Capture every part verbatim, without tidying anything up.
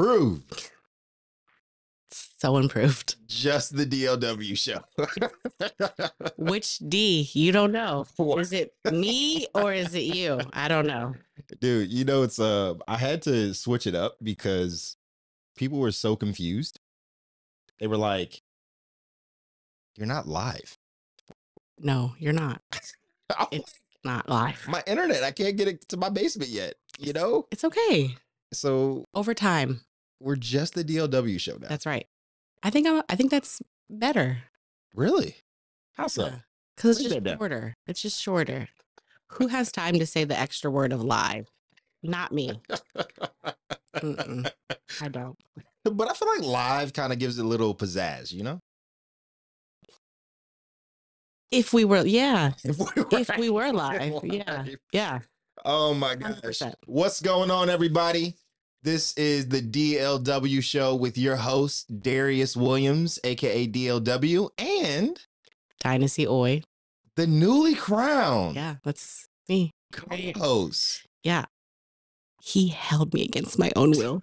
improved. So improved. Just the D L W show. Which D? You don't know. What? Is it me or is it you? I don't know. Dude, you know, it's uh I had to switch it up because people were so confused. They were like, "You're not live." No, you're not. I'm It's not live. my internet, I can't get it to my basement yet, you know? It's okay. So Over time. we're just the D L W show now. That's right. I think I'm, I think that's better. Really? How so? Because it's Break just that down. shorter. It's just shorter. Who has time to say the extra word of live? Not me. Mm-mm. I don't. But I feel like live kind of gives it a little pizzazz, you know? If we were, yeah. If we were, If we were live, yeah, live. yeah. Oh my one hundred gosh. percent. What's going on, everybody? This is the D L W show with your host, Darius Williams, aka D L W, and Dynasty Oi. the newly crowned Yeah, that's me. co-host. Yeah. He held me against my own will.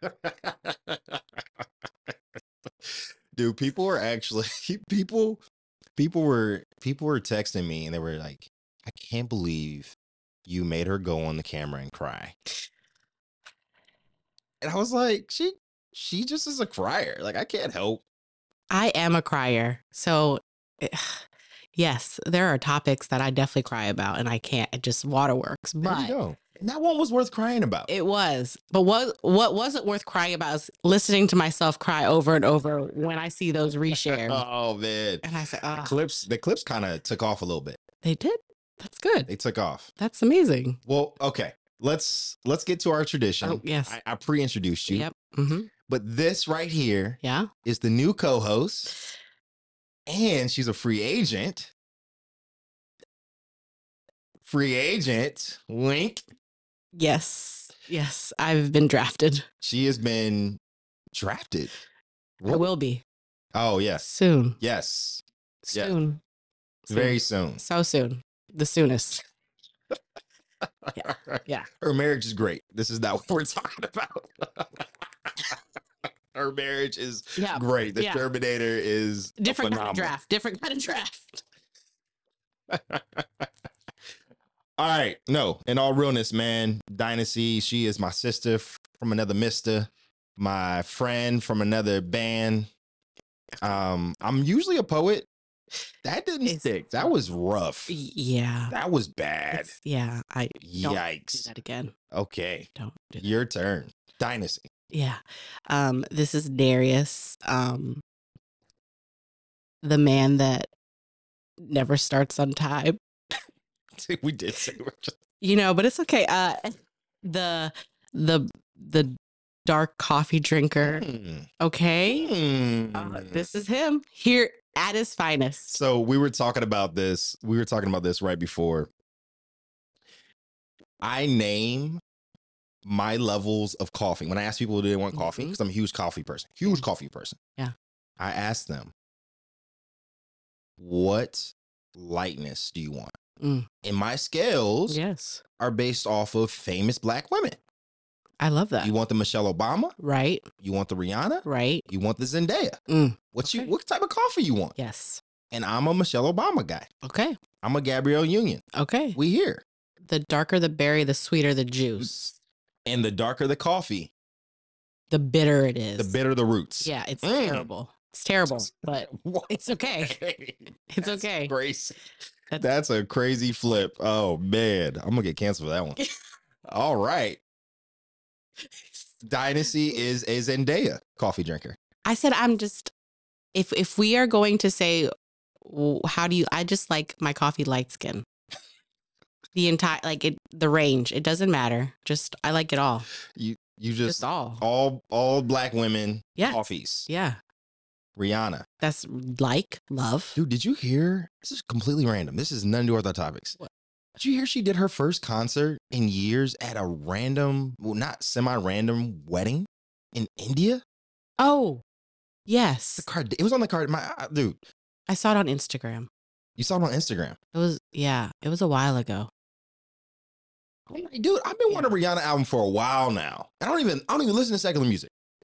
Dude, people were actually people people were people were texting me and they were like, I can't believe you made her go on the camera and cry. And I was like, she she just is a crier. Like, I can't help. I am a crier. So, eh, yes, there are topics that I definitely cry about and I can't. It just waterworks. There you But go. And that one was worth crying about. it was. But what, what wasn't worth crying about is listening to myself cry over and over when I see those reshares. Oh man. And I said, The oh, clips, the clips kind of took off a little bit. they did? That's good. They took off. That's amazing. Well, okay. Let's let's get to our tradition. Oh, yes. I, I pre-introduced you. Yep. Mm-hmm. But this right here Yeah. is the new co-host. And she's a free agent. Free agent. Wink. Yes. Yes. I've been drafted. She has been drafted. I will be Oh, yes. soon. Yes. Yeah. Soon. Soon. Very soon. So soon. The soonest. Yeah. Yeah. Her marriage is great. This is not what we're talking about. Her marriage is Yeah. great. The Yeah. Terminator is Different kind phenomenal. of draft. Different kind of draft. All right. No, in all realness, man, Dynasty, she is my sister f- from another mister, my friend from another band. Um, I'm usually a poet. That didn't It's- stick. That was rough. Y- Yeah. That was bad. It's- yeah. I don't do Yikes. that again. Okay. Don't do that. Your turn. Dynasty. Yeah. Um, this is Darius. Um, the man that never starts on time. We did say we're just You know, but it's okay. Uh the the the dark coffee drinker. Hmm. Okay. Hmm. Uh, this is him here at his finest. So we were talking about this. We were talking about this right before. I name my levels of coffee. When I ask people, do they want coffee? Mhm. Because I'm a huge coffee person. Huge Yeah. coffee person. Yeah. I ask them, what lightness do you want? Mm. And my scales Yes. are based off of famous black women. I love that. You want the Michelle Obama? Right. You want the Rihanna? Right. You want the Zendaya? Mm. What you? Okay. What type of coffee you want? Yes. And I'm a Michelle Obama guy. Okay. I'm a Gabrielle Union. Okay. We here. The darker the berry, the sweeter the juice. And the darker the coffee, The bitter it is. the bitter the roots. Yeah, it's Mm. terrible. It's terrible, but What? it's okay. It's That's okay. Crazy. That's- That's a crazy flip. Oh man, I'm gonna get canceled for that one. All right. Dynasty is a Zendaya coffee drinker. I said I'm just if if we are going to say w- how do you I just like my coffee light skin. The entire like it the range. It doesn't matter. Just I like it all. You you Just, just, all. all all black women Yeah. coffees. Yeah. Rihanna. That's like love. Dude, did you hear? This is completely random. This is none to do with our topics. What? Did you hear she did her first concert in years at a random, well, not semi-random wedding in India? Oh. Yes. The card. It was on the card. My uh, dude, I saw it on Instagram. you saw it on Instagram. It was yeah, it was a while ago. I'm like, dude, I've been wanting a Rihanna album for a while now. I don't even, I don't even listen to secular music.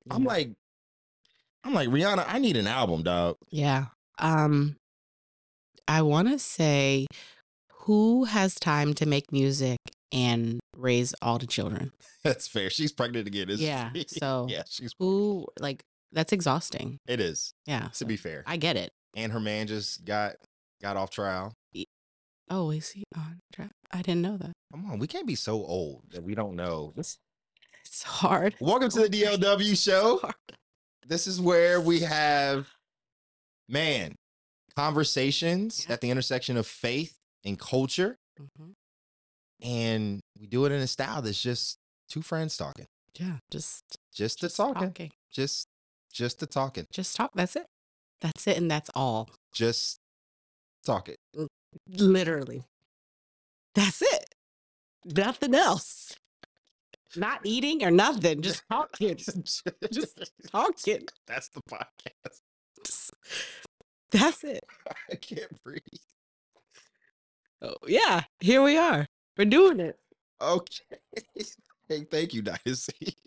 I'm Yeah. like, I'm like, Rihanna, I need an album, dog. Yeah. Um, I want to say, who has time to make music and raise all the children? That's fair. She's pregnant again. Isn't Yeah. she? So yeah, she's. who, like, that's exhausting. It is. Yeah. To so be fair, I get it. and her man just got got off trial. Oh, is he on track? I didn't know that. Come on, we can't be so old that we don't know. This- It's hard. Welcome to the D L W It's show. hard. This is where we have, man, conversations Yeah. at the intersection of faith and culture. Mhm. And we do it in a style that's just two friends talking. Yeah. Just, Just to just talking. talking. Just just to talking. Just talk. That's it. That's it. And that's all. Just talk it. Literally. That's it. Nothing else. Not eating or nothing. Just talking. Just talking. That's the podcast. Just- That's it. I can't breathe. Oh, yeah. Here we are. We're doing it. Okay. Hey, thank you, Dynasty.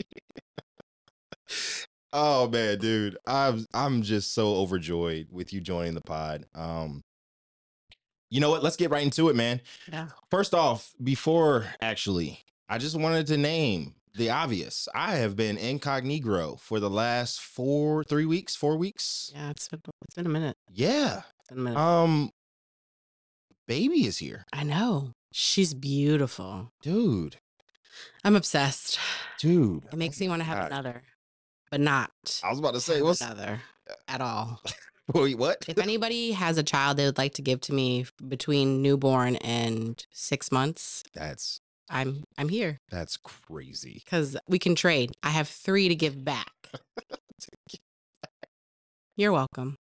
Oh man, dude. I'm I'm just so overjoyed with you joining the pod. Um, you know what? Let's get right into it, man. Yeah. First off, before actually, I just wanted to name the obvious. I have been incognito for the last four, three weeks, four weeks. Yeah. It's been, it's been a minute. Yeah. It's been a minute. Um, baby is here, I know. She's beautiful. dude. I'm obsessed. Dude, It makes me want to have God. another, but not I was about to say, have what's another at all. wait, what? If anybody has a child they would like to give to me between newborn and six months, That's I'm I'm here that's crazy. because we can trade. I have three to give back. You're welcome.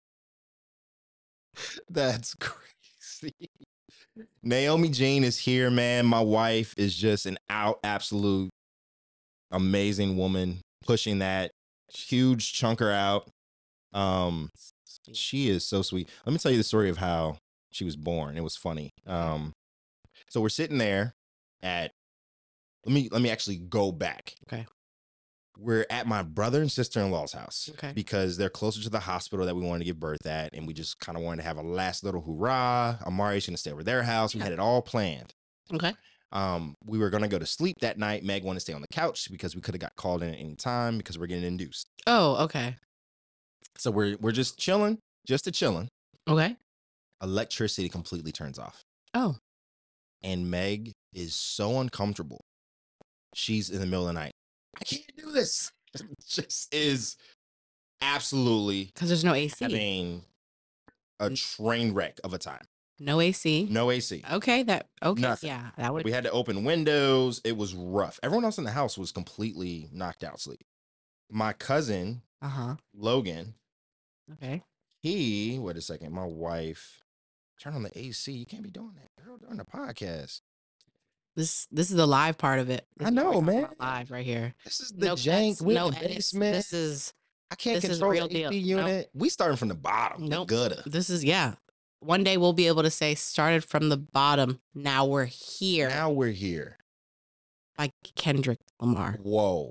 That's crazy. Naomi Jean is here, man. My wife is just an out absolute amazing woman, pushing that huge chunker out. Um, she is so sweet. Let me tell you the story of how she was born. It was funny. Um, so we're sitting there at let me let me actually go back. Okay. We're at my brother and sister-in-law's house Okay. because they're closer to the hospital that we wanted to give birth at, and we just kind of wanted to have a last little hoorah. Amari's gonna stay over their house. We had it all planned. Okay. Um, we were gonna go to sleep that night. Meg wanted to stay on the couch because we could have got called in at any time because we're getting induced. Oh, okay. So we're we're just chilling, just to chilling. Okay. Electricity completely turns off, Oh, and Meg is so uncomfortable. She's in the middle of the night. I can't do this. It just is absolutely because there's no A C. having a train wreck of a time. No A C. No A C. Okay. That. Okay. Nothing. Yeah. That would. We had to open windows. It was rough. Everyone else in the house was completely knocked out sleep. My cousin, Uh huh. Logan, Okay. he, wait a second, my wife, turn on the A C. You can't be doing that, girl, during the podcast. This this is the live part of it. This I is what know, we're talking man. about Live right here. This is the No jank. cuts, We're no in the edits. basement. This is I can't this is control real the deal. A C Nope. unit. We starting from the bottom. We Nope. gotta. this is yeah. One day we'll be able to say started from the bottom. Now we're here. Now we're here. By Kendrick Lamar. Whoa.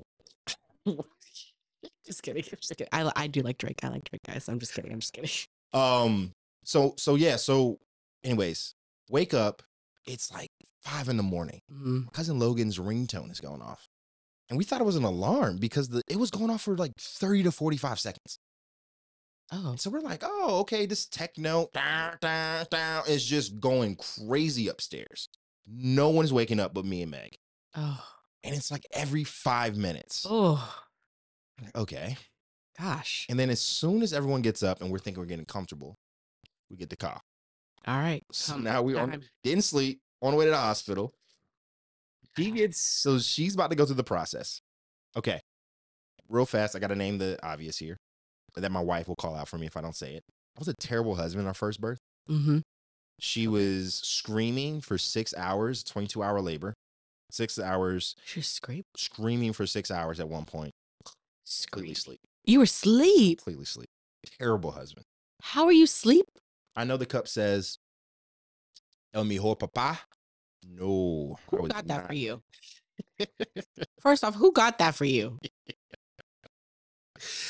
Just kidding. Just kidding. I I do like Drake. I like Drake, guys. I'm just kidding. I'm just kidding. Um. So so yeah. So, anyways, wake up. It's like five in the morning. Mm. My cousin Logan's ringtone is going off, and we thought it was an alarm because the it was going off for like thirty to forty-five seconds. Oh. And so we're like, oh, okay, this techno down, down, down is just going crazy upstairs. No one's waking up but me and Meg, Oh. and it's like every five minutes. Oh. Okay. Gosh. And then as soon as everyone gets up and we're thinking we're getting comfortable, we get the call. All right. So Come now we on time. didn't sleep on the way to the hospital. She gets so she's about to go through the process. Okay, real fast. I got to name the obvious here that my wife will call out for me if I don't say it. I was a terrible husband our first birth. Mm-hmm. She was screaming for six hours, twenty-two hour labor, six hours, She scraped. screaming for six hours at one point. Completely Scream. sleep. You were asleep. Completely sleep. Terrible husband. How are you asleep? I know the cup says El mejor papá. No. I Who was got that not. for you? First off, who got that for you?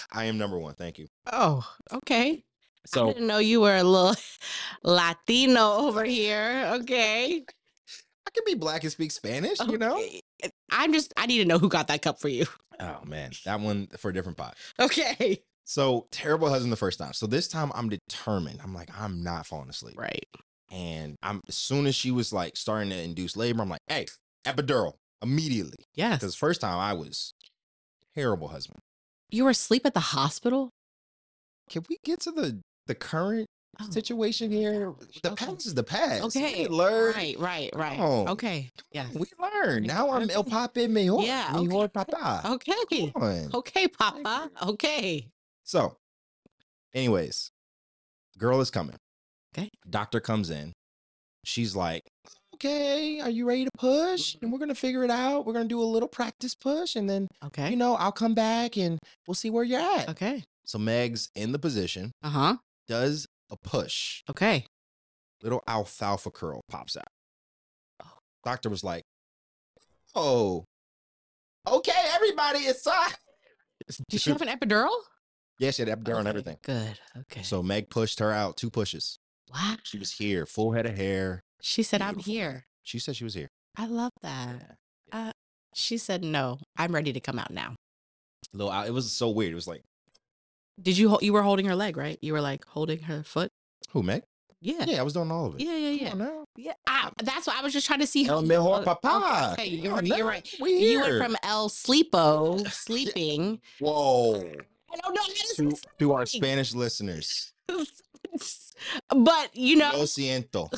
I am number one. Thank you. Oh, okay. I So didn't know you were a little Latino over here. Okay. I can be black and speak Spanish, you know? Okay. I'm just, I need to know who got that cup for you. Oh man, that one for a different pot. Okay. So terrible husband the first time. So this time I'm determined. I'm like, I'm not falling asleep. Right. And I'm as soon as she was like starting to induce labor, I'm like, hey, epidural immediately. Yes. Because first time I was terrible husband. You were asleep at the hospital? Can we get to the the current Oh. situation here? The Okay. past is the past. Okay. We learn. Right, right, right. Oh. Okay. Yeah. We learn. Now I'm El Okay. Papi Mejor. Yeah, Mejor okay. Papa. Okay. Come on. Okay, Papa. Okay. So, anyways, girl is coming. Okay. Doctor comes in. She's like, okay, are you ready to push? And we're going to figure it out. We're going to do a little practice push. And then, Okay. you know, I'll come back and we'll see where you're at. Okay. So Meg's in the position, Uh huh. does a push. Okay. Little alfalfa curl pops out. Oh. Doctor was like, oh, okay, everybody, it's time. Did she have an epidural? Yeah, she had epidural and Okay, everything. Good. Okay. So Meg pushed her out, two pushes. Wow. She was here, full head of hair. She said, I'm Beautiful. here. She said she was here. I love that. Uh, she said, no, I'm ready to come out now. Little, it was so weird. It was like, Did you, hol- you were holding her leg, right? You were like holding her foot? who, Meg? Yeah. Yeah, I was doing all of it. Yeah, yeah, yeah. Come on now. Yeah, I, that's what I was just trying to see. El how- mejor oh, papa. Okay, you're, Come on right, you're now. right. We You went here. from El Sleepo, sleeping. Whoa. I don't know how to To, say to our sleeping. Spanish listeners. But, you know. Lo siento.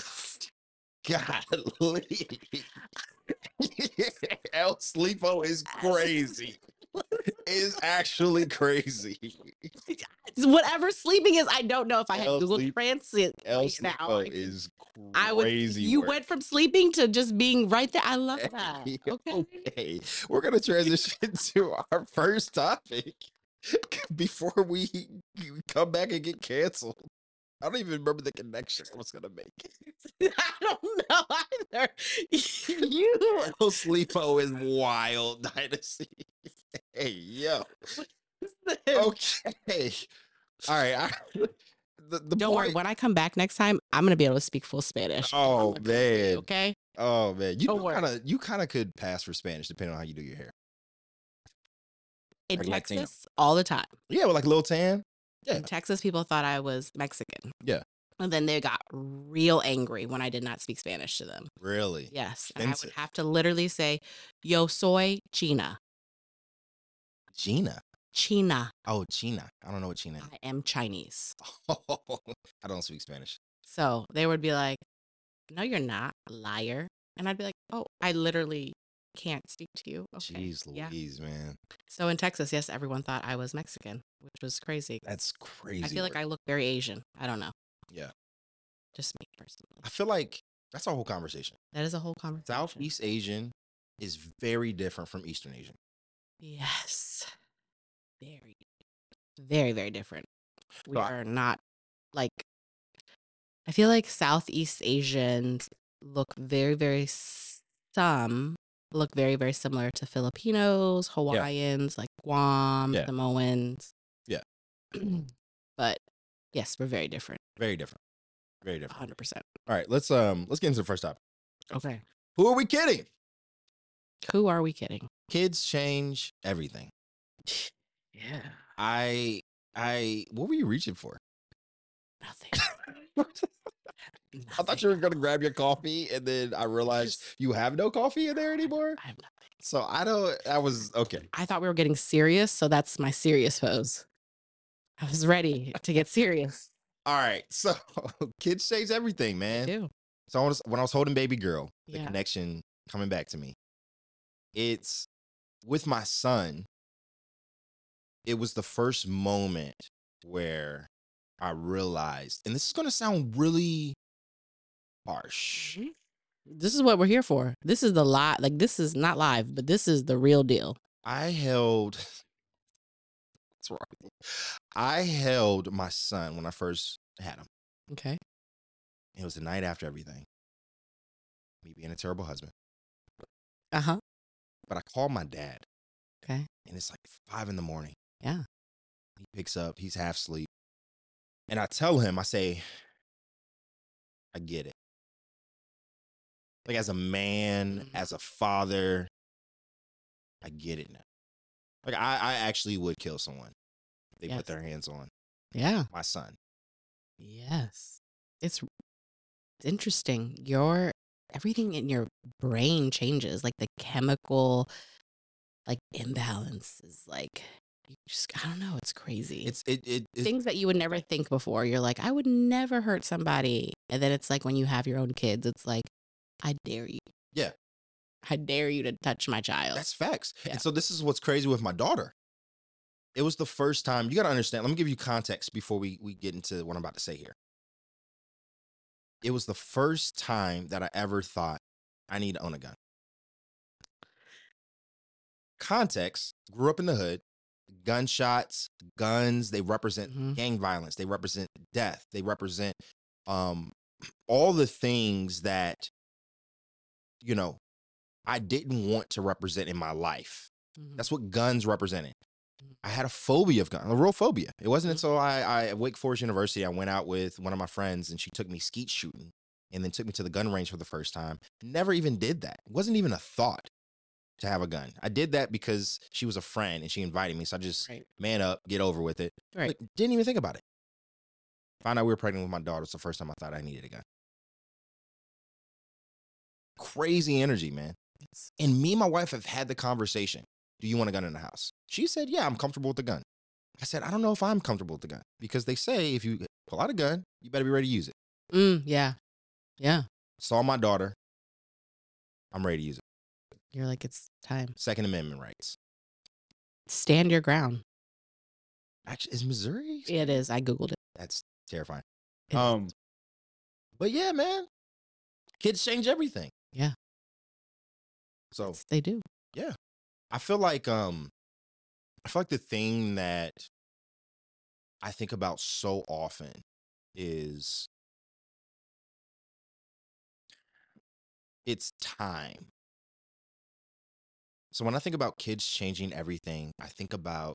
Golly. El Sleepo is crazy. Is actually crazy. Whatever sleeping is, I don't know if I had El Google Sleep- Translate El right now. Sleepo I- is I would. crazy. You word. went from sleeping to just being right there. I love that. Okay. Okay. We're gonna transition to our first topic before we come back and get canceled. I don't even remember the connection I was gonna make. I don't know either. You. El Sleepo is wild, Dynasty. Hey, yo. Okay. All right. I, the, the Don't worry. point- When I come back next time, I'm gonna be able to speak full Spanish. Oh Okay, man. Okay. Oh man. You Don't worry. kind of you kind of could pass for Spanish depending on how you do your hair. In Like Latino. Texas, all the time. Yeah, with like Lil Tan. Yeah. In Texas, people thought I was Mexican. Yeah. And then they got real angry when I did not speak Spanish to them. Really? Yes. And I would Offensive. have to literally say, Yo soy China. Gina. China. Oh, Gina. I don't know what Gina is. I am Chinese. I don't speak Spanish. So they would be like, No, you're not, liar. And I'd be like, Oh, I literally can't speak to you. Okay. Jeez Yeah. Louise, man. So in Texas, yes, everyone thought I was Mexican, which was crazy. That's crazy. I feel like work. I look very Asian. I don't know. Yeah. Just me personally. I feel like that's our whole conversation. That is a whole conversation. Southeast Asian is very different from Eastern Asian. Yes. Very, very, very different. We So I- are not like, I feel like Southeast Asians look very, very, s- some look very, very similar to Filipinos, Hawaiians, like Guam, Yeah. Samoans. Yeah. But yes, we're very different. Very different. Very different. one hundred percent. All right, let's um let's get into the first topic. Okay. Who are we kidding? Who are we kidding? Kids change everything. Yeah. I I what were you reaching for? Nothing. I thought you were gonna grab your coffee, and then I realized you have no coffee in there anymore. I have nothing. So I don't. I was okay. I thought we were getting serious, so that's my serious pose. I was ready to get serious. All right. So kids change everything, I man. do. So I was, when I was holding baby girl, the Yeah. connection coming back to me. It's with my son. It was the first moment where I realized, and this is gonna sound really harsh. This is what we're here for. This is the live. Like, this is not live, but this is the real deal. I held. What's wrong with you? I held my son when I first had him. Okay. It was the night after everything. Me being a terrible husband. Uh huh. But I called my dad, Okay. and it's like five in the morning. Yeah. He picks up. He's half asleep. And I tell him, I say, I get it. Like, as a man, Mhm. as a father, I get it now. Like, I, I actually would kill someone if they Yes. put their hands on Yeah. my son. Yes. It's it's interesting. Your everything in your brain changes. Like the chemical like imbalance is like you just I don't know, it's crazy. It's it it it's Things that you would never think before. You're like, I would never hurt somebody. And then it's like when you have your own kids, it's like, I dare you. yeah, I dare you to touch my child. that's facts. Yeah. And so this is what's crazy with my daughter. It was the first time, you got to understand. Let me give you context before we we get into what I'm about to say here. It was the first time that I ever thought I need to own a gun. Context, grew up in the hood. Gunshots, guns, they represent Mhm. gang violence. They represent death. They represent um all the things that, you know, I didn't want to represent in my life. Mhm. That's what guns represented. Mhm. I had a phobia of guns, a real phobia. It wasn't Mhm. until I, I at Wake Forest University, I went out with one of my friends and she took me skeet shooting and then took me to the gun range for the first time. Never even did that. It wasn't even a thought to have a gun. I did that because she was a friend and she invited me. So I just Right. man up, get over with it. Right. But didn't even think about it. Found out we were pregnant with my daughter. It's the first time I thought I needed a gun. Crazy energy, man. It's, And me and my wife have had the conversation. Do you want a gun in the house? She said, yeah, I'm comfortable with the gun. I said, I don't know if I'm comfortable with the gun because they say if you pull out a gun, you better be ready to use it. mm, yeah. Yeah. Saw my daughter. I'm ready to use it. You're like, it's time. Second Amendment rights. Stand your ground. Actually, is Missouri? It is. I Googled it. That's terrifying. It um, is. But yeah, man, kids change everything. Yeah. So It's- they do. I feel like um, I feel like the thing that I think about so often is it's time. So when I think about kids changing everything, I think about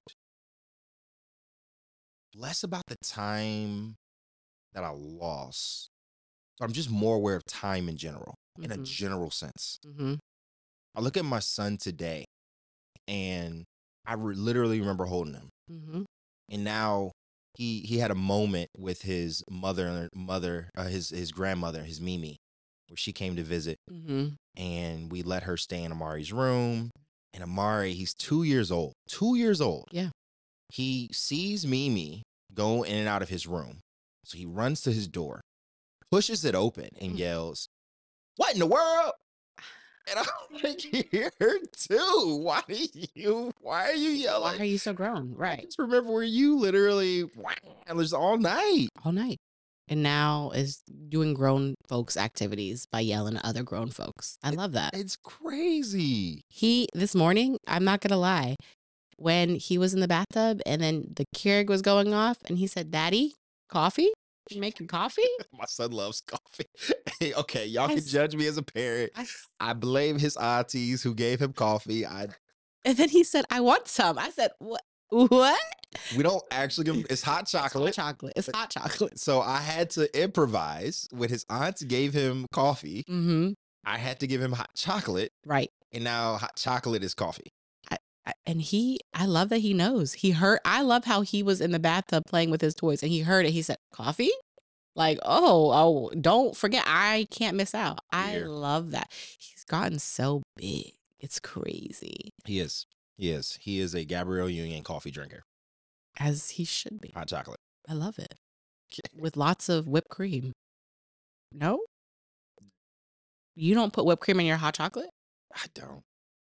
less about the time that I lost. So I'm just more aware of time in general, in a Mhm. general sense. Mhm. I look at my son today and I re- literally remember holding him. Mhm. And now he he had a moment with his mother, mother, uh, his his grandmother, his Mimi, where she came to visit, Mhm. and we let her stay in Amari's room. And Amari, he's two years old. Two years old. Yeah. He sees Mimi go in and out of his room, so he runs to his door, pushes it open, and Mm. yells, "What in the world?" And I'm like, "Here too. Why do you? Why are you yelling?" Why are you so grown? I Right. just remember where you literally was all night. All night. And now is doing grown folks activities by yelling at other grown folks. I love that. It's crazy. He this morning, I'm not gonna lie, when he was in the bathtub and then the Keurig was going off and he said, "Daddy, coffee? You making coffee?" My son loves coffee. Hey, okay, y'all I can s- judge me as a parent. I s- I blame his aunties who gave him coffee. I and then he said, "I want some." I said, "What? What?" we don't actually give him. It's hot It's hot chocolate. chocolate. It's hot chocolate. So I had to improvise when his aunts gave him coffee. Mm-hmm. I had to give him hot chocolate, Right. and now hot chocolate is coffee. I, I, and he, I love that he knows. He heard. I love how he was in the bathtub playing with his toys, and he heard it. He said, "Coffee." Like, oh, oh, don't forget, I can't miss out. I Here. love that. He's gotten so big. It's crazy. He is. He is. He is a Gabrielle Union coffee drinker. As he should be. Hot chocolate. I love it. With lots of whipped cream. No? You don't put whipped cream in your hot chocolate? I don't.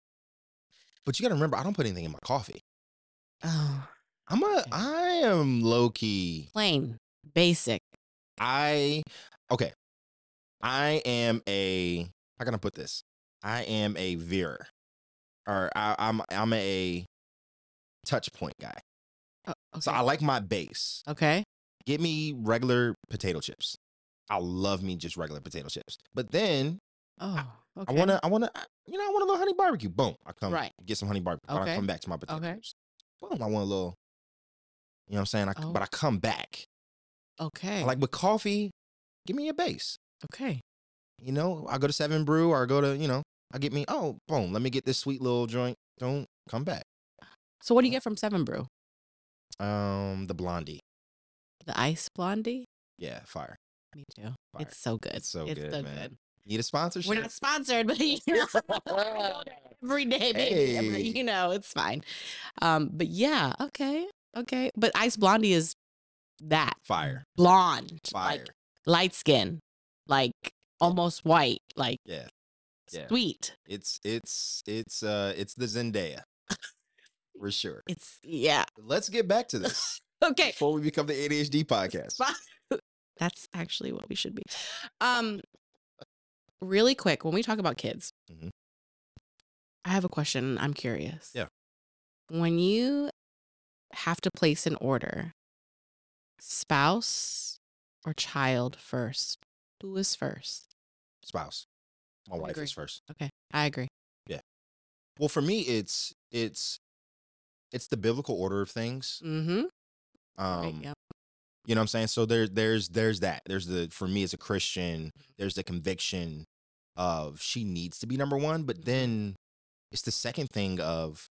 But you got to remember, I don't put anything in my coffee. Oh. I'm a. Okay. I am low key. Plain. Basic. I okay. I am a. How can I put this? I am a veer, or I, I'm I'm a touch point guy. Oh, okay. So I like my base. Okay. Give me regular potato chips. I love me just regular potato chips. But then Oh, okay. I wanna I wanna you know I want a little honey barbecue. Boom. I come Right. get some honey barbecue. Okay. I come back to my potato Okay. chips. Boom. I want a little You know what I'm saying? I, Oh. But I come back. Okay. Like with coffee, give me a base. Okay. You know, I go to Seven Brew or I go to, you know, I get me, oh, boom, let me get this sweet little joint. Don't come back. So what do you get from Seven Brew? Um, the Blondie. The ice blondie? Yeah, fire. Me too. Fire. It's so good. It's so it's good, so man. good. Need a sponsorship? We're not sponsored, but you know, every day, baby. Every- Hey. you know, it's fine. Um, but yeah, okay, okay. But ice blondie is that Fire. blonde, Fire. like light skin, like almost white, like Yeah. Yeah. sweet. It's it's it's uh it's the Zendaya. For sure. It's yeah. Let's get back to this Okay. before we become the A D H D podcast. That's actually what we should be. Um, really quick, when we talk about kids, Mhm. I have a question. I'm curious. Yeah. When you have to place an order, spouse or child first? Who is first? Spouse. My I wife agree. is first. Okay, I agree. Well, for me, it's it's it's the biblical order of things. Mm-hmm. Um, Right, yeah. You know what I'm saying? So there, there's there's that. There's the for me as a Christian, there's the conviction of she needs to be number one, but then it's the second thing of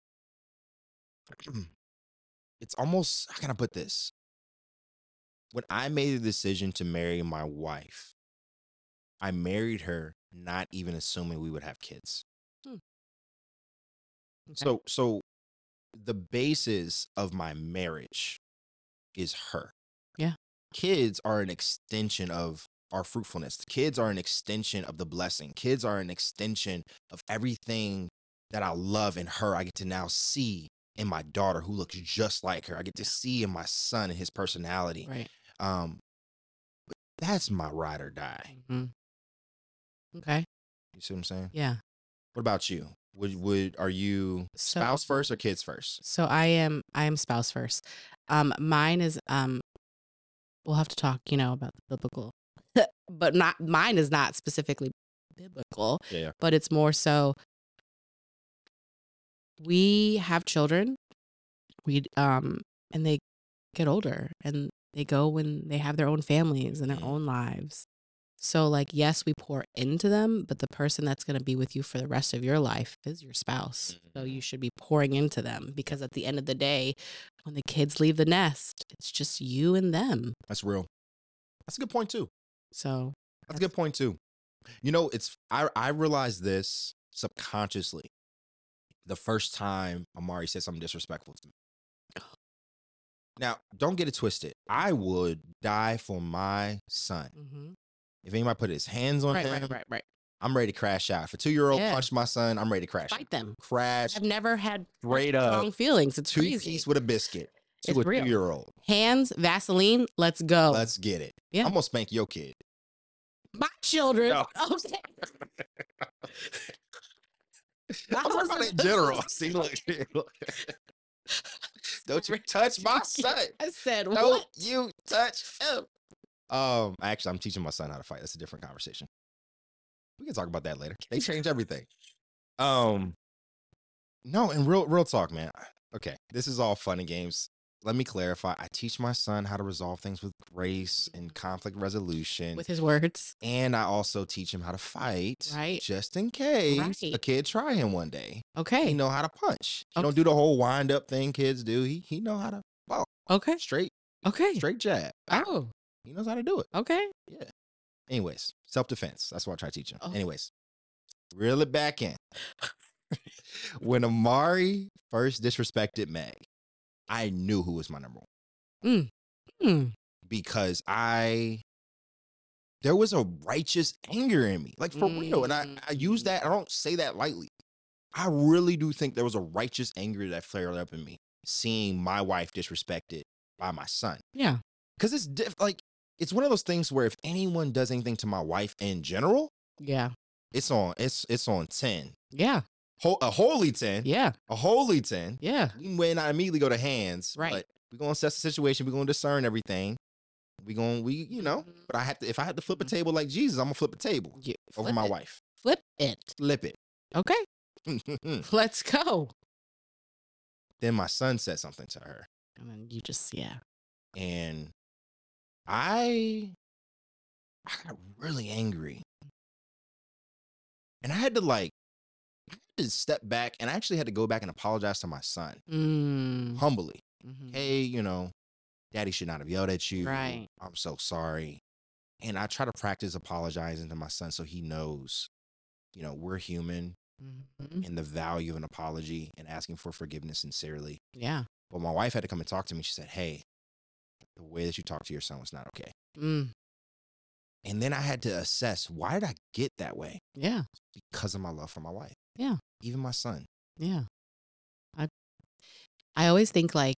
it's almost, how can I put this? When I made the decision to marry my wife, I married her not even assuming we would have kids. Hmm. Okay. So so the basis of my marriage is her. Yeah. Kids are an extension of our fruitfulness. Kids are an extension of the blessing. Kids are an extension of everything that I love in her. I get to now see in my daughter who looks just like her. I get to see in my son and his personality. Right. Um, but that's my ride or die. Mm-hmm. Okay. You see what I'm saying? Yeah. What about you? Would would are you So- spouse first or kids first? So I am I am spouse first. Um, mine is um, we'll have to talk, you know, about the biblical, but not mine is not specifically biblical, Yeah, yeah. but it's more so. We have children, we um, and they get older and they go when they have their own families and their Mm. own lives. So like, yes, we pour into them, but the person that's going to be with you for the rest of your life is your spouse. So you should be pouring into them because at the end of the day, when the kids leave the nest, it's just you and them. That's real. That's a good point too. So That's a good point too. You know, it's I I realized this subconsciously the first time Amari said something disrespectful to me. Now, don't get it twisted. I would die for my son. mhm. If anybody put his hands on right, him, right, right, right. I'm ready to crash out. If a two-year-old Yeah. punched my son, I'm ready to crash. Fight them. Crash I've never had straight up strong feelings. It's two crazy. piece with a biscuit to It's a real. two-year-old. Hands, Vaseline, let's go. Let's get it. Yeah. I'm gonna spank your kid. My children. No. Okay. I'm talking about in general. See, look, look. Don't you touch my son. I said, Don't what? you touch him. Um, actually, I'm teaching my son how to fight. That's a different conversation. We can talk about that later. They change everything. Um, no, and real, real talk, man. Okay, this is all fun and games. Let me clarify. I teach my son how to resolve things with grace and conflict resolution. With his words. And I also teach him how to fight, Right. just in case Right. a kid try him one day. Okay. He know how to punch. He Okay. don't do the whole wind up thing kids do. He he know how to well, Okay. straight Okay. straight jab. Oh, He knows how to do it. okay. Yeah. Anyways, self defense. That's what I try to teach him. Oh. Anyways, reel it back in. When Amari first disrespected Meg, I knew who was my number one Mm. because I there was a righteous anger in me, like for real. And I, I use that. I don't say that lightly. I really do think there was a righteous anger that flared up in me seeing my wife disrespected by my son. Yeah. Because it's diff- like it's one of those things where if anyone does anything to my wife in general, Yeah. it's on it's it's on ten. Yeah. Ho- a holy ten. Yeah. A holy ten. Yeah. We may not immediately go to hands, Right. but we're gonna assess the situation. We're gonna discern everything. We gonna we you know. Mhm. But I have to if I had to flip a table like Jesus, I'm gonna flip a table You over flip my it. wife. Flip it. Flip it. Okay. Let's go. Then my son said something to her. And then you just, yeah. And I, I got really angry. And I had to like, I had to step back and I actually had to go back and apologize to my son Mm. humbly. Mhm. Hey, you know, daddy should not have yelled at you. Right. I'm so sorry. And I try to practice apologizing to my son so he knows, you know, we're human Mhm. and the value of an apology and asking for forgiveness sincerely. Yeah. But my wife had to come and talk to me. She said, hey, the way that you talk to your son was not okay. Mm. And then I had to assess, why did I get that way? Yeah. Because of my love for my wife. Yeah. Even my son. Yeah. I I always think like,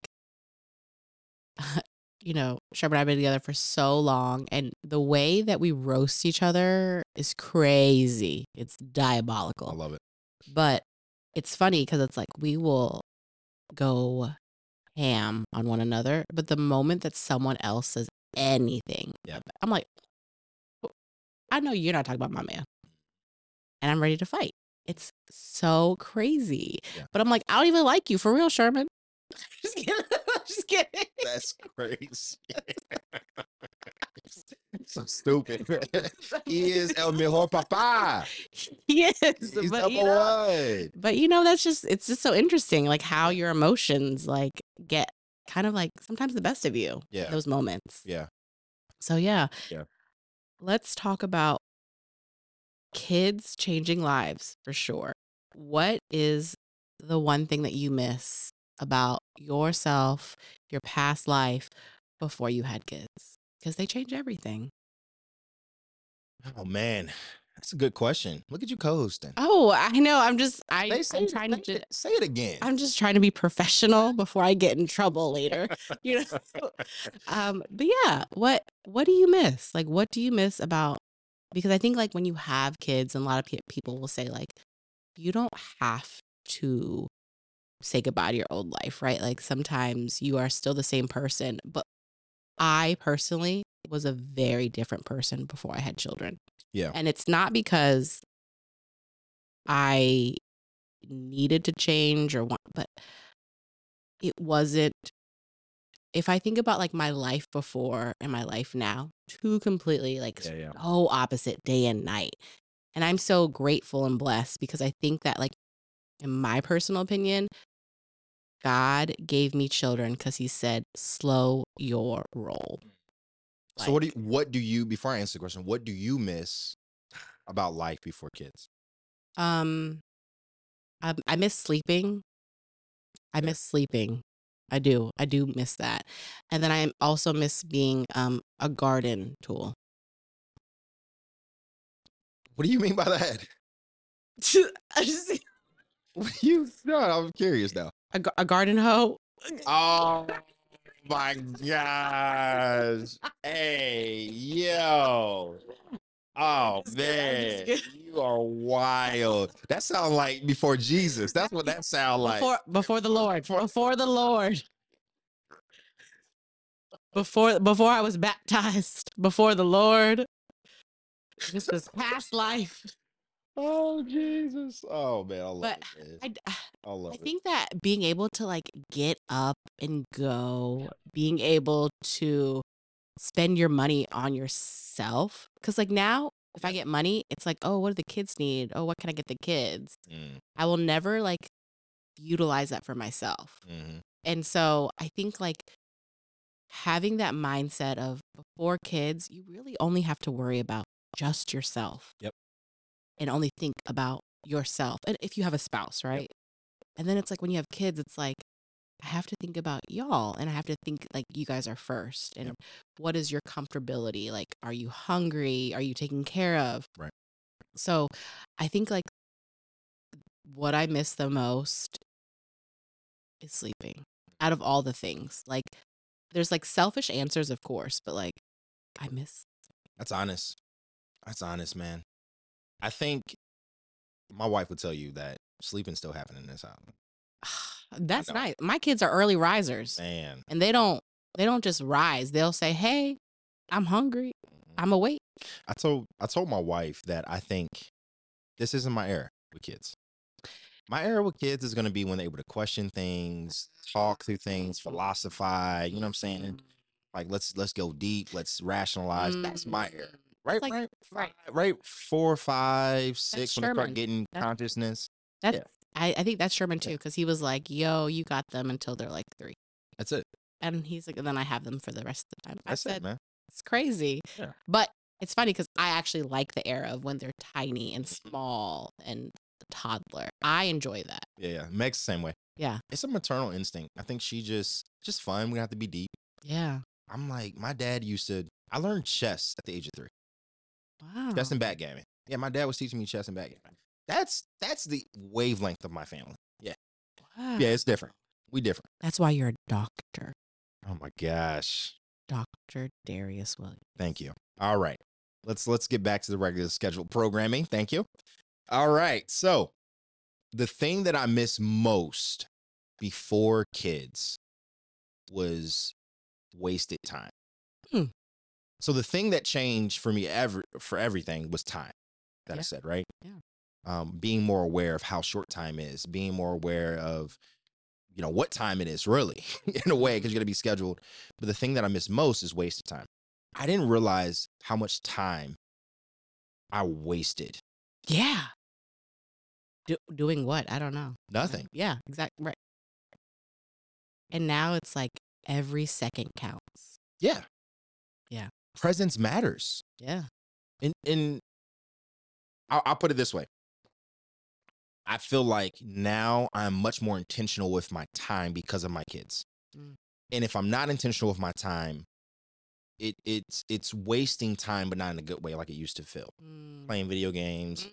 you know, Sherb and I have been together for so long, and the way that we roast each other is crazy. It's I diabolical. love it. But it's funny because it's like we will go ham on one another, but the moment that someone else says anything, Yeah. I'm like, I know you're not talking about my man, and I'm ready to fight. It's so crazy. Yeah. But I'm like, I don't even like you for real, Sherman. Just kidding. Just kidding. That's crazy. So stupid. He is el mejor papá. He is. He's But number you know, one. but you know, that's just, it's just so interesting, like how Yeah. your emotions like get kind of like sometimes the best of you Yeah. in those moments. Yeah. So yeah. Yeah. Let's talk about kids changing lives for sure. What is the one thing that you miss about yourself, your past life before you had kids? Because they change everything. Oh man, that's a good question. Look at you co-hosting. Oh, I know. I'm just I Say, say, I'm it- trying say, to it- say it again. I'm just trying to be professional before I get in trouble later. You know. Um, but yeah, what what do you miss? Like what do you miss about, because I think like when you have kids, and a lot of pe- people will say like you don't have to say goodbye to your old life, right? Like sometimes you are still the same person, but I personally was a very different person before I had children. Yeah. And it's not because I needed to change or want, but it wasn't. If I think about like my life before and my life now, two completely like Yeah, yeah. so opposite day and night. And I'm so grateful and blessed because I think that like in my personal opinion, God gave me children because he said, slow your roll. So what do you, what do you, before I answer the question, what do you miss about life before kids? Um, I, I miss sleeping. I Fair. miss sleeping. I do. I do miss that. And then I also miss being um a garden tool. What do you mean by that? I just, What do you, no, I'm curious now. a, gar- a garden hoe. Oh my gosh. Hey, yo. Oh Just kidding, I'm just man, kidding. you are wild. That sounds like before Jesus. That's what that sounds like. Before before the Lord. Before- Before the Lord. Before before I was baptized. Before the Lord. This was past life. Oh Jesus. Oh man, I love But it, man. I, d- I love I it. think that being able to like get up and go, being able to spend your money on yourself. Because like now, if I Yeah. get money, it's like, oh, what do the kids need? Oh, what can I get the kids? Mm, I will never like utilize that for myself. mhm. And so I think like having that mindset of before kids, you really only have to worry about just yourself. Yep. And only think about yourself. And if you have a spouse, right? And then it's like when you have kids, it's like, I have to think about y'all and I have to think like you guys are first. And Yep. what is your comfortability? Like, are you hungry? Are you taken care of? Right. So I think like what I miss the most is sleeping out of all the things. Like, there's like selfish answers, of course, but like, I miss. That's honest. That's honest, man. I think my wife would tell you that sleeping still happening in this house. That's know. nice. My kids are early risers Man. and they don't, they don't just rise. They'll say, hey, I'm hungry. I'm awake. I told I told my wife that I think this isn't my era with kids. My era with kids is going to be when they're able to question things, talk through things, philosophize. You know what I'm saying? Like let's let's go deep. Let's rationalize. That's my era. Right, like- right, right. five, right. Four, five, six. When they start Sherman. getting That's- consciousness. That's Yeah. I, I think that's Sherman too, Yeah. because he was like, "Yo, you got them until they're like three," That's it. and he's like, "And then I have them for the rest of the time." That's I it, said, man. "It's crazy," Yeah. but it's funny because I actually like the era of when they're tiny and small and the toddler. I enjoy that. Yeah, yeah. Meg's the same way. Yeah, It's a maternal instinct. I think she just just fun. We don't have to be deep. yeah. I'm like, my dad used to. I learned chess at the age of three. Wow. Chess and backgammon. Yeah, my dad was teaching me chess and backgammon. That's that's the wavelength of my family. Yeah, Wow. yeah. It's different. We different. That's why you're a doctor, Oh my gosh. Doctor Darius Williams. Thank you. All right. Let's let's get back to the regular scheduled programming. Thank you. All right. So the thing that I miss most before kids was wasted time. Hmm. So the thing that changed for me ever for everything was time. That I Yeah. said, right? Yeah. Um, being more aware of how short time is, being more aware of, you know, what time it is really, in a way, because you're gonna be scheduled. But the thing that I miss most is wasted time. I didn't realize how much time I wasted. Yeah. Do, doing what? I don't know. Nothing. Yeah, exactly. Right. And now it's like every second counts. Yeah. Yeah. Presence matters. Yeah. And and I'll, I'll put it this way. I feel like now I'm much more intentional with my time because of my kids. Mm. And if I'm not intentional with my time, it it's it's wasting time, but not in a good way like it used to feel. Mm. Playing video games,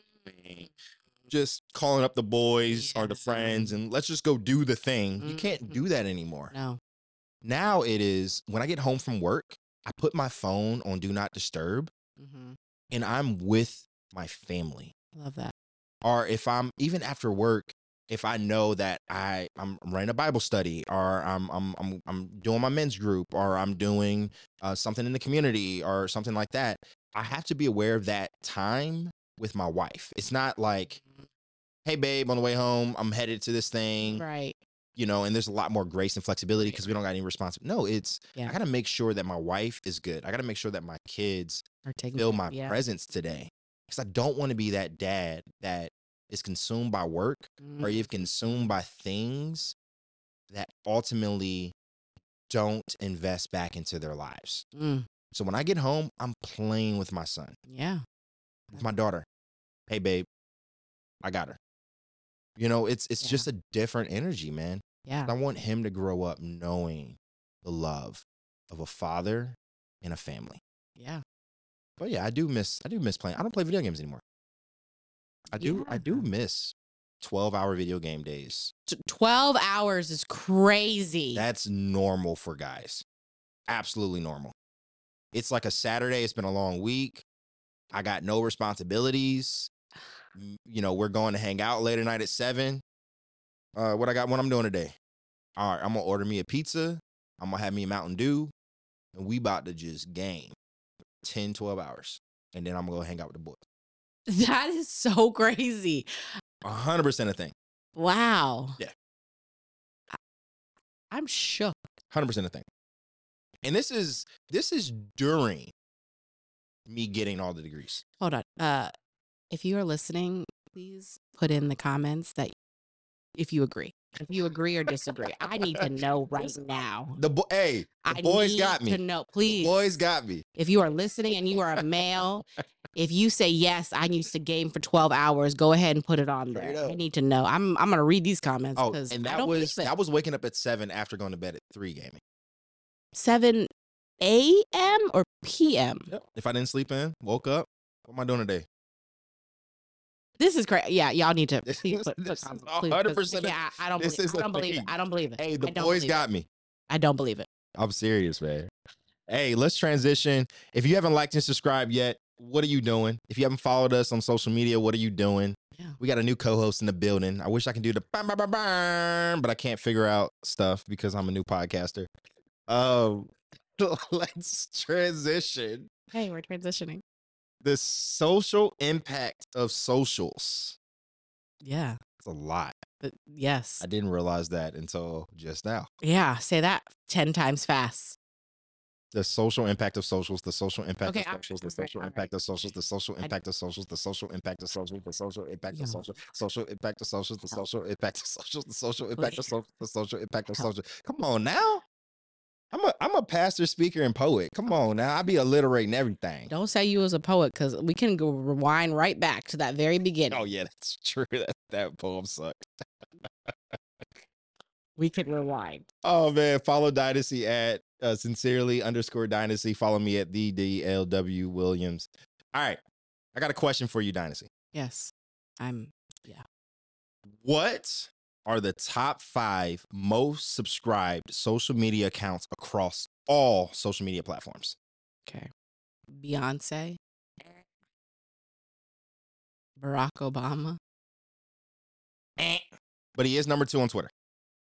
just calling up the boys or the Yeah. friends, and let's just go do the thing. You can't Mhm. do that anymore. No. Now it is when I get home from work, I put my phone on do not disturb Mm-hmm. and I'm with my family. Love that. Or if I'm even after work, if I know that I I'm running a Bible study, or I'm I'm I'm I'm doing my men's group, or I'm doing uh, something in the community, or something like that, I have to be aware of that time with my wife. It's not like, hey babe, on the way home, I'm headed to this thing, Right. you know, and there's a lot more grace and flexibility because we don't got any responsibility. No, it's Yeah. I gotta make sure that my wife is good. I gotta make sure that my kids Or taking feel care- my yeah. presence today, because I don't want to be that dad that is consumed by work or Mhm. you've consumed by things that ultimately don't invest back into their lives. Mm. So when I get home, I'm playing with my son, Yeah. with my daughter. Hey, babe, I got her. You know, it's it's Yeah. just a different energy, man. Yeah. I want him to grow up knowing the love of a father and a family. Yeah. But yeah, I do miss I do miss playing. I don't play video games anymore. I do I do Yeah. miss twelve hour video game days. T- twelve hours is crazy. That's normal for guys. Absolutely normal. It's like a Saturday. It's been a long week. I got no responsibilities. M- You know, we're going to hang out later night at seven. Uh, what I got, what I'm doing today. All right, I'm going to order me a pizza. I'm going to have me a Mountain Dew. And we about to just game ten, twelve hours. And then I'm going to go hang out with the boys. That is so crazy. one hundred percent a thing. Wow. Yeah. I- I'm shook. one hundred percent a thing. And this is this is during me getting all the degrees. Hold on. Uh, if you are listening, please put in the comments that if you agree. If you agree or disagree, I need to know right now. The bo- hey, the I boys need got me. to know, please. Boys got me. If you are listening and you are a male, if you say yes, I used to game for twelve hours. Go ahead and put it on Straight there. up. I need to know. I'm I'm gonna read these comments Oh, because and I that don't was believe it. that was waking up at seven after going to bed at three gaming. seven a m or p m. Yep. If I didn't sleep in, woke up. What am I doing today? This is crazy. Yeah, y'all need to This please is- put, put this is comments, one please, hundred 'cause, percent a- Yeah, I, I don't. this Believe, is I a don't believe it. thing. I don't believe it. Hey, the I don't boys believe got it. me. I don't believe it. I'm serious, man. Hey, let's transition. If you haven't liked and subscribed yet, what are you doing? If you haven't followed us on social media, what are you doing? Yeah. We got a new co-host in the building. I wish I can do the bam, bam, bam, bam, but I can't figure out stuff because I'm a new podcaster. Um, let's transition. Hey, we're transitioning. The social impact of socials. Yeah. It's a lot. But yes. I didn't realize that until just now. Yeah. Say that ten times fast. The social impact of socials, the social impact Okay, of all socials, right, the all right, social all impact right. of socials, the social I- impact of socials, the social impact of socials, the social impact Yeah. of social, social impact of socials, the Help. social impact of socials, the social impact of Please. social, the social impact of Help. social. Come on now. I'm a I'm a pastor, speaker, and poet. Come on now. I be alliterating everything. Don't say you was a poet because we can go rewind right back to that very beginning. Oh yeah, that's true. That that poem sucked. We can rewind. Oh man, follow Dynasty at uh, sincerely underscore Dynasty. Follow me at the D L W Williams. All right, I got a question for you, Dynasty. Yes. I'm What are the top five most subscribed social media accounts across all social media platforms? okay. Beyonce. Barack Obama. But he is number two on Twitter.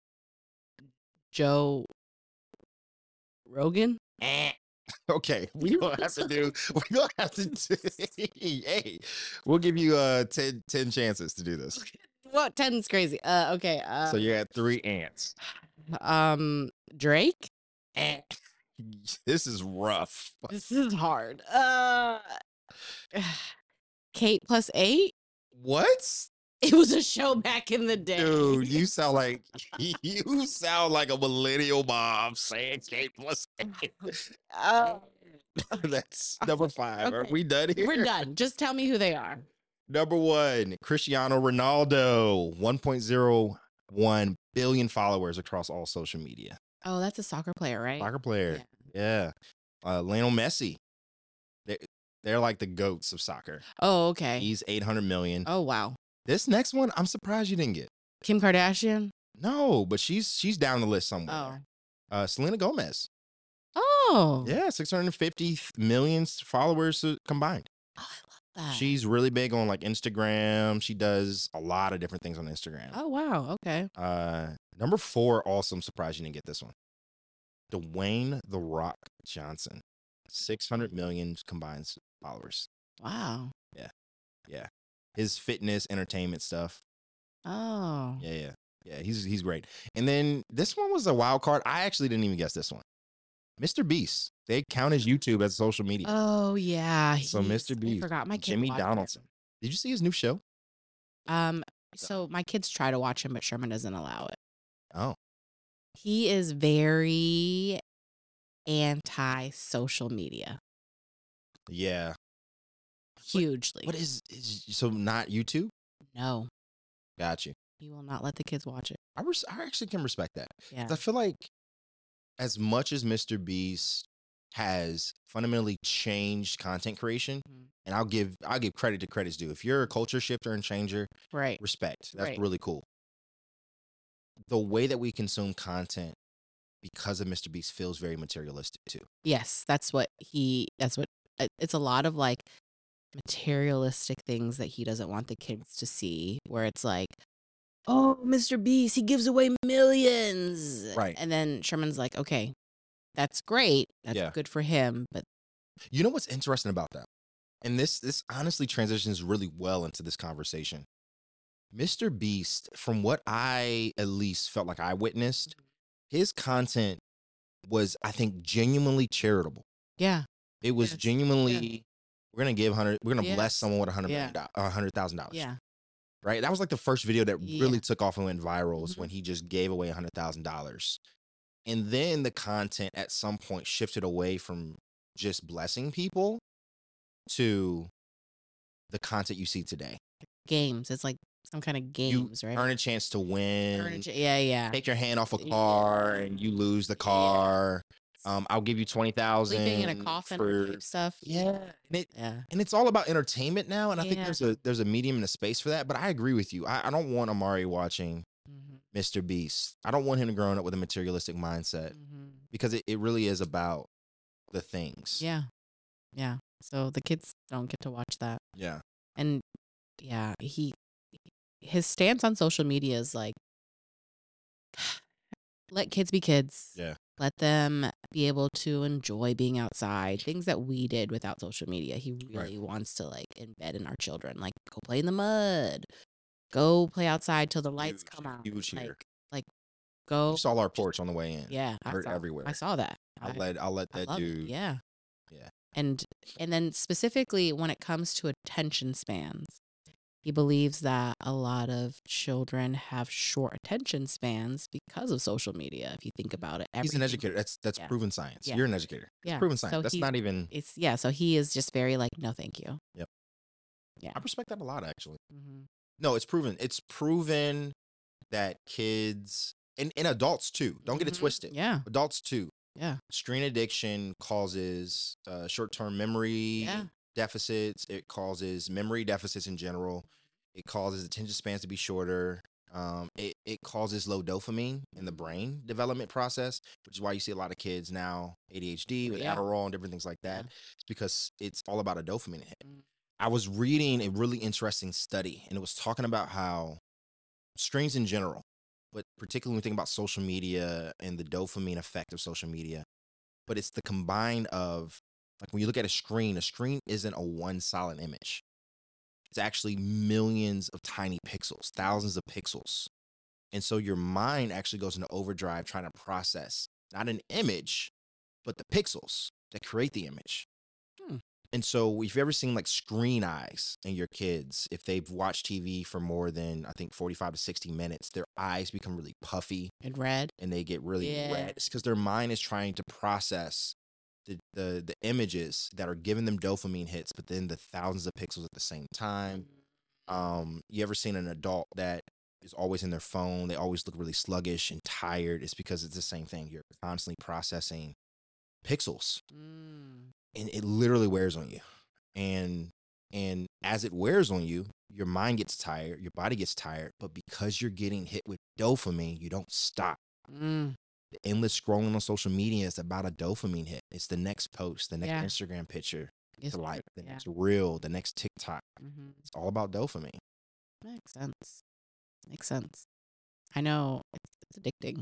Joe Rogan. Okay, we gonna have to do. We're gonna have to do. Hey, we'll give you uh ten, ten chances to do this. What? ten's crazy. Uh okay. Uh, So you're at three ants. um Drake. This is rough. This is hard. Uh Kate plus eight. What? It was a show back in the day. Dude, you sound like you sound like a millennial mom saying K plus eight. Uh, That's number five. Are Okay. we done here? we're done. Just tell me who they are. Number one, Cristiano Ronaldo, one point zero one billion followers across all social media. Oh, that's a soccer player, right? Soccer player. Yeah. Uh, Lionel Messi. They, they're like the goats of soccer. Oh, okay. He's eight hundred million. Oh, wow. This next one, I'm surprised you didn't get. Kim Kardashian. No, but she's she's down the list Oh. somewhere. Uh, Selena Gomez. Oh. Yeah, six hundred fifty million followers uh, combined. Oh, I love that. She's really big on like Instagram. She does a lot of different things on Instagram. Oh, wow. Okay. Uh, number four, also I'm surprised you didn't get this one. Dwayne The Rock Johnson, six hundred million combined followers. Wow. Yeah, his fitness, entertainment stuff. Oh. Yeah, yeah, yeah. He's he's great. And then this one was a wild card. I actually didn't even guess this one. Mister Beast. They count his YouTube as social media. Oh, yeah. So he's- Mister I Beast, forgot my kid Jimmy watched it. Donaldson. Did you see his new show? Um, so my kids try to watch him, but Sherman doesn't allow it. Oh, He is very anti social media. yeah. Hugely. What is, is so not YouTube? No, Got you. he will not let the kids watch it. I res- I actually can respect that. Yeah. 'Cause I feel like as much as Mister Beast has fundamentally changed content creation, Mhm. and I'll give I'll give credit to credit's due. If you're a culture shifter and changer, Right. respect. That's Right. really cool. The way that we consume content because of Mister Beast feels very materialistic too. Yes, that's what he. That's what. it- It's a lot of like materialistic things that he doesn't want the kids to see. Where it's like, oh, Mister Beast, he gives away millions, Right. And then Sherman's like, okay, that's great. That's Yeah. good for him, but You know what's interesting about that? And this this honestly transitions really well into this conversation. Mister Beast, from what I at least felt like I witnessed, his content was, I think, genuinely charitable. yeah, It was Yes. genuinely, we're gonna give hundred, we're gonna Yes. bless someone with a hundred Yeah. million dollars, a hundred thousand dollars. yeah, Right. That was like the first video that really Yeah. took off and went viral was Mhm. when he just gave away a hundred thousand dollars. And then the content at some point shifted away from just blessing people to the content you see today. games. It's like some kind of games, right? Earn a chance to win. Earn a ch- yeah, yeah. Take your hand off a Yeah. car and you lose the car. Um, I'll give you twenty thousand. Sleeping in a coffin for type stuff. yeah. And it Yeah. and it's all about entertainment now. And I think Yeah. there's a there's a medium and a space for that. But I agree with you. I, I don't want Amari watching Mhm, Mister Beast. I don't want him growing up with a materialistic mindset mhm. because it, it really is about the things. Yeah. Yeah. So the kids don't get to watch that. Yeah. And yeah, he his stance on social media is like let kids be kids. Yeah. Let them be able to enjoy being outside. Things that we did without social media. He really wants to like embed in our children. Like go play in the mud. go play outside till the lights Huge, come out. huge like, here. like go. You saw our porch on the way in. Yeah, I Dirt saw, everywhere. I saw that. I'll I, let I'll let I that love it. dude. Yeah, Yeah. and and then specifically when it comes to attention spans, he believes that a lot of children have short attention spans because of social media. If you think about it, He's an everything- educator. That's that's Yeah. proven science. Yeah. You're an educator. It's Yeah. proven science. So That's he- not even. It's yeah. So he is just very like, no, thank you. I respect that a lot, actually. Mm-hmm. No, it's proven. It's proven that kids and, and adults too. Don't get it Mhm. twisted. Yeah. Adults too. Yeah. Screen addiction causes uh, short-term memory Yeah. deficits. It causes memory deficits in general. It causes attention spans to be shorter. Um, it, it causes low dopamine in the brain development process, which is why you see a lot of kids now A D H D with Yeah. Adderall and different things like that. Yeah. It's because it's all about a dopamine hit. Mm. I was reading a really interesting study, and it was talking about how screens in general, but particularly when we think about social media and the dopamine effect of social media, but it's the combine of, like, when you look at a screen, a screen isn't a one solid image. It's actually millions of tiny pixels, thousands of pixels. And so your mind actually goes into overdrive trying to process not an image, but the pixels that create the image. Hmm. And so if you've ever seen like screen eyes in your kids, if they've watched T V for more than, I think, forty-five to sixty minutes, their eyes become really puffy And red. and they get really Yeah. red. It's because their mind is trying to process the, the the images that are giving them dopamine hits, but then the thousands of pixels at the same time. Um, you ever seen an adult that is always in their phone? They always look really sluggish and tired. It's because it's the same thing. You're constantly processing pixels, Mm. and it literally wears on you. And and as it wears on you, your mind gets tired, your body gets tired, but because you're getting hit with dopamine, you don't stop. Mm. The endless scrolling on social media is about a dopamine hit. It's the next post, the next Yeah. Instagram picture It's to like, the yeah. next reel, the next TikTok. Mm-hmm. It's all about dopamine. Makes sense. Makes sense. I know it's, it's addicting.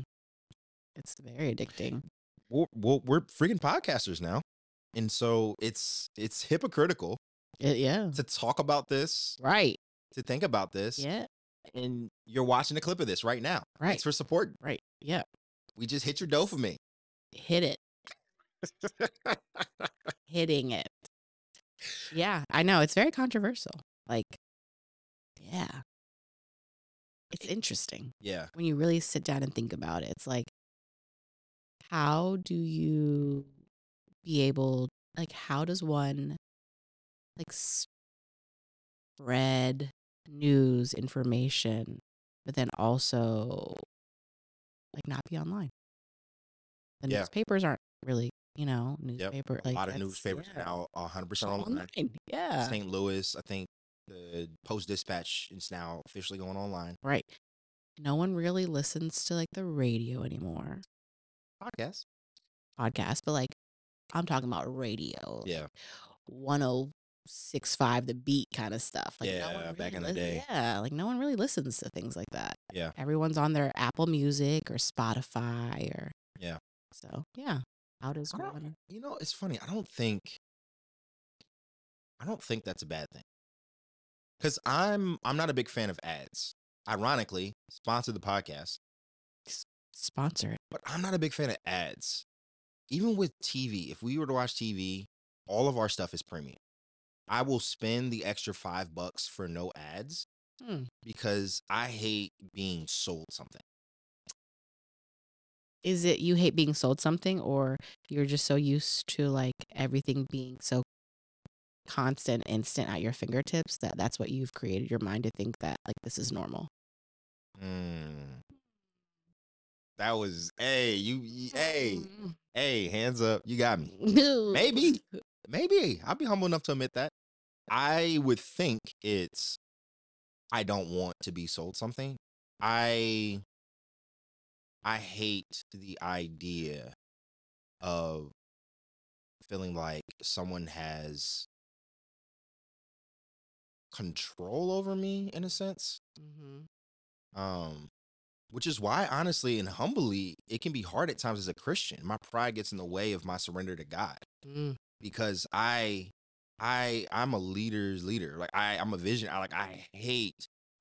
It's very addicting. We're, we're, we're freaking podcasters now. And so it's it's hypocritical It, yeah. to talk about this, Right. to think about this. Yeah. And you're watching a clip of this right now. Right. Thanks for supporting. Right. Yeah. We just hit your dopamine. Hit it. Hitting it. Yeah. I know. It's very controversial. Like, yeah. It's interesting Yeah. when you really sit down and think about it. It's like, how do you be able, like, how does one, like, spread news information, but then also, like, not be online? The Yeah. newspapers aren't really, you know, Yep. newspaper. A like lot of that's- newspapers yeah. are now one hundred percent online. online. Yeah. Saint Louis, I think the Post Dispatch is now officially going online. Right. No one really listens to like the radio anymore. Podcast. Podcast, but like I'm talking about radio. Yeah. one oh six point five The Beat kind of stuff. Like no Yeah, one back really in the lis- day. Yeah, like no one really listens to things like that. Yeah. Everyone's on their Apple Music or Spotify or Yeah. so yeah. How does I don't- one? You know, it's funny. I don't think I don't think that's a bad thing. Cuz I'm I'm not a big fan of ads. Ironically, sponsor the podcast, Sponsor it. but I'm not a big fan of ads. Even with T V, if we were to watch T V, all of our stuff is premium. I will spend the extra five bucks for no ads Hmm. because I hate being sold something. Is it you hate being sold something, or you're just so used to like everything being so constant, instant at your fingertips that that's what you've created your mind to think that like this is normal? Mm. That was, hey, you, you- hey, hey, hands up. You got me. Maybe, maybe. I'll be humble enough to admit that. I would think it's, I don't want to be sold something. I, I hate the idea of feeling like someone has control over me in a sense. Mm-hmm. Um, which is why, honestly and humbly, it can be hard at times as a Christian. My pride gets in the way of my surrender to God Mm. because I, I, I'm a leader's leader. Like I, I'm a vision. I like, I hate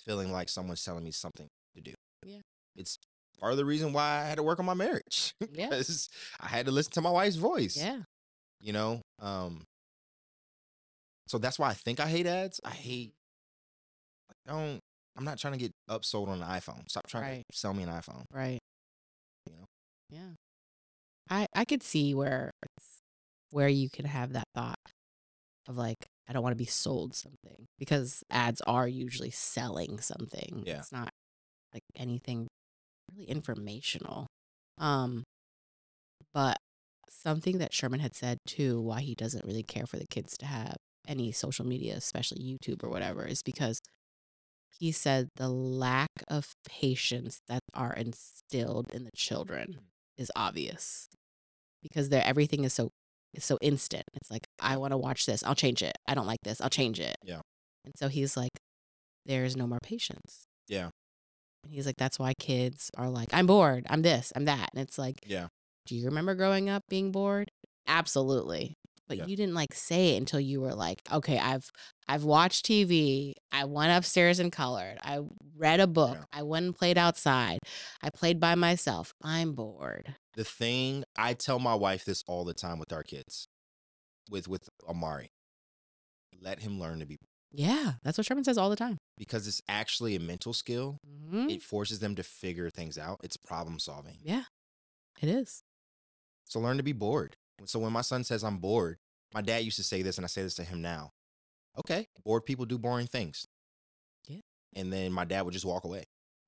feeling like someone's telling me something to do. Yeah. It's part of the reason why I had to work on my marriage. Yeah. Because I had to listen to my wife's voice. Yeah. You know? Um, so that's why I think I hate ads. I hate, I don't, I'm not trying to get upsold on an iPhone. Stop trying Right. to sell me an iPhone. Right. You know? Yeah. I I could see where it's where you can have that thought of like, I don't want to be sold something because ads are usually selling something. Yeah. It's not like anything really informational. Um, but something that Sherman had said too, why he doesn't really care for the kids to have any social media, especially YouTube or whatever, is because he said the lack of patience that are instilled in the children is obvious because they're everything is so is so instant. It's like, I want to watch this, I'll change it. I don't like this, I'll change it. Yeah. And so he's like, there's no more patience. Yeah. And he's like, that's why kids are like, I'm bored, I'm this, I'm that. And it's like, Yeah. do you remember growing up being bored? Absolutely. But Yeah. you didn't like say it until you were like, okay, I've I've watched T V. I went upstairs and colored. I read a book. Yeah. I went and played outside. I played by myself. I'm bored. The thing, I tell my wife this all the time with our kids, with with Amari. Let him learn to be, Yeah, that's what Sherman says all the time. because it's actually a mental skill. Mm-hmm. It forces them to figure things out. It's problem solving. Yeah, it is. So learn to be bored. So when my son says I'm bored, my dad used to say this, and I say this to him now. Okay, bored people do boring things. Yeah. And then my dad would just walk away.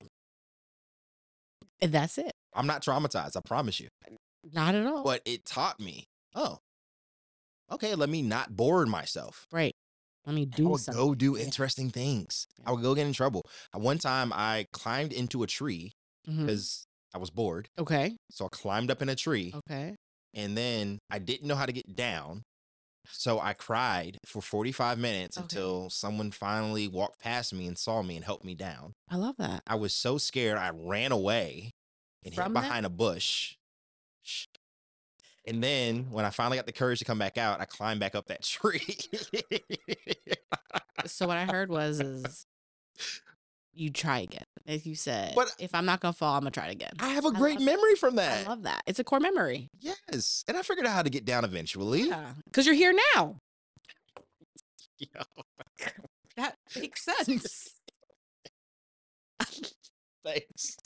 And that's it. I'm not traumatized, I promise you. Not at all. But it taught me, oh, okay, let me not bore myself. Right. Let me I do would something. go do Yeah. interesting things. Yeah. I would go get in trouble. Uh, One time I climbed into a tree Mhm. because I was bored. Okay. So I climbed up in a tree, Okay. and then I didn't know how to get down. So I cried for forty-five minutes Okay. until someone finally walked past me and saw me and helped me down. I love that. I was so scared, I ran away and hid From them? behind a bush. Shh. And then when I finally got the courage to come back out, I climbed back up that tree. So what I heard was is you try again. As you said, But- if I'm not gonna fall, I'm gonna try it again. I have a I great love- memory from I that. love that. It's a core memory. Yes. And I figured out how to get down eventually. Yeah. Because you're here now. Yo. That makes sense. Thanks.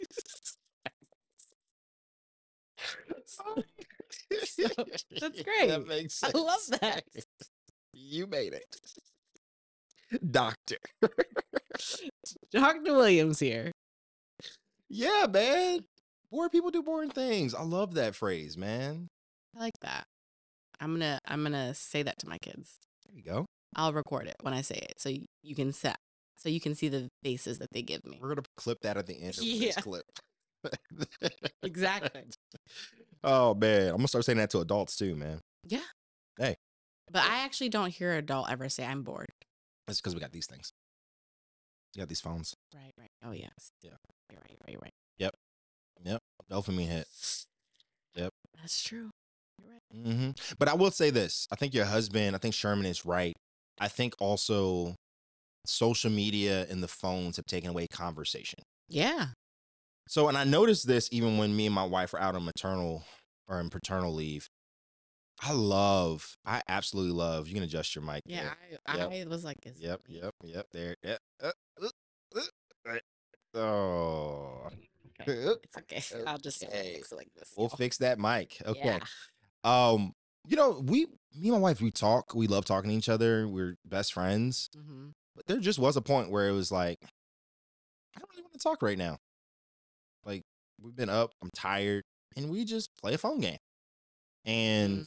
That's great. That makes I sense. love that. You made it. Doctor. Doctor Williams here. Yeah, man. Bored people do boring things. I love that phrase, man. I like that. I'm gonna I'm gonna say that to my kids. There you go. I'll record it when I say it, so you, you can set, so you can see the faces that they give me. We're gonna clip that at the end of Yeah. this clip. Exactly. Oh man, I'm gonna start saying that to adults too, man. Yeah. Hey. But I actually don't hear an adult ever say I'm bored. That's because we got these things. We got these phones. Right. Right. Oh yes. Yeah. You're right. You're right. You're right. Yep. Dopamine hit. That's true. You're right. hmm But I will say this. I think your husband, I think Sherman is right. I think also social media and the phones have taken away conversation. Yeah. So, and I noticed this even when me and my wife are out on maternal or in paternal leave. I love, I absolutely love, you can adjust your mic. Yeah. there. I, Yep. I was like, is it Yep, me? yep, yep. There. Yep. Uh, uh, uh, uh, Oh. Okay. It's okay. I'll just Okay. fix it like this. We'll y'all. fix that mic. Okay. Yeah. Um, you know, we, me and my wife, we talk. We love talking to each other. We're best friends. Mm-hmm. But there just was a point where it was like, I don't really want to talk right now. Like, we've been up, I'm tired, and we just play a phone game. And,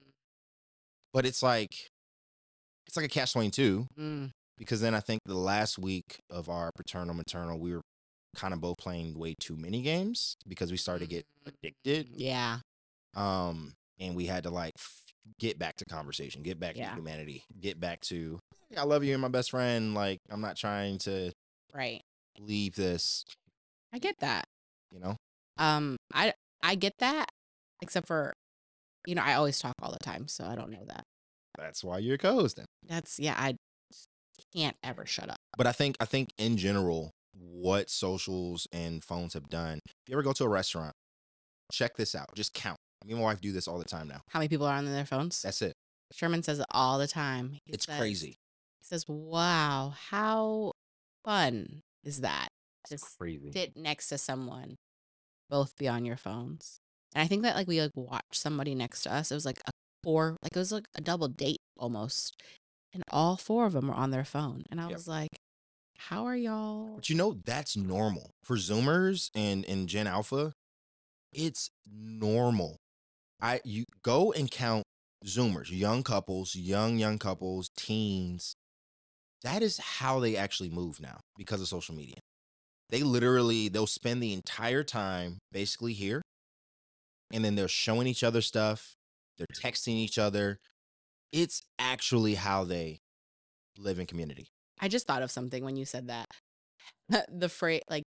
but it's like, it's like a catch twenty-two, Mm-hmm. because then I think the last week of our paternal maternal, we were kind of both playing way too many games because we started to get addicted. Yeah. Um, and we had to like f- get back to conversation, get back Yeah. to humanity, get back to, hey, I love you and my best friend. Like, I'm not trying to Right. leave this, I get that. you know? Um, I I get that, except for, you know, I always talk all the time, so I don't know that. That's why you're co-hosting. That's yeah, I can't ever shut up. But I think, I think in general, what socials and phones have done. If you ever go to a restaurant, check this out. Just count. Me and my wife do this all the time now. How many people are on their phones? That's it. Sherman says it all the time. He It's says, crazy. He says, wow, how fun is that? To Crazy. sit next to someone, both be on your phones. And I think that like we like watched somebody next to us. It was like a four, like it was like a double date almost. And all four of them were on their phone. And I Yep. was like, how are y'all? But you know, that's normal. For Zoomers and, and Gen Alpha, it's normal. I you go and count Zoomers, young couples, young, young couples, teens. That is how they actually move now because of social media. They literally, they'll spend the entire time basically here, and then they're showing each other stuff. They're texting each other. It's actually how they live in community. I just thought of something when you said that. The phrase, like,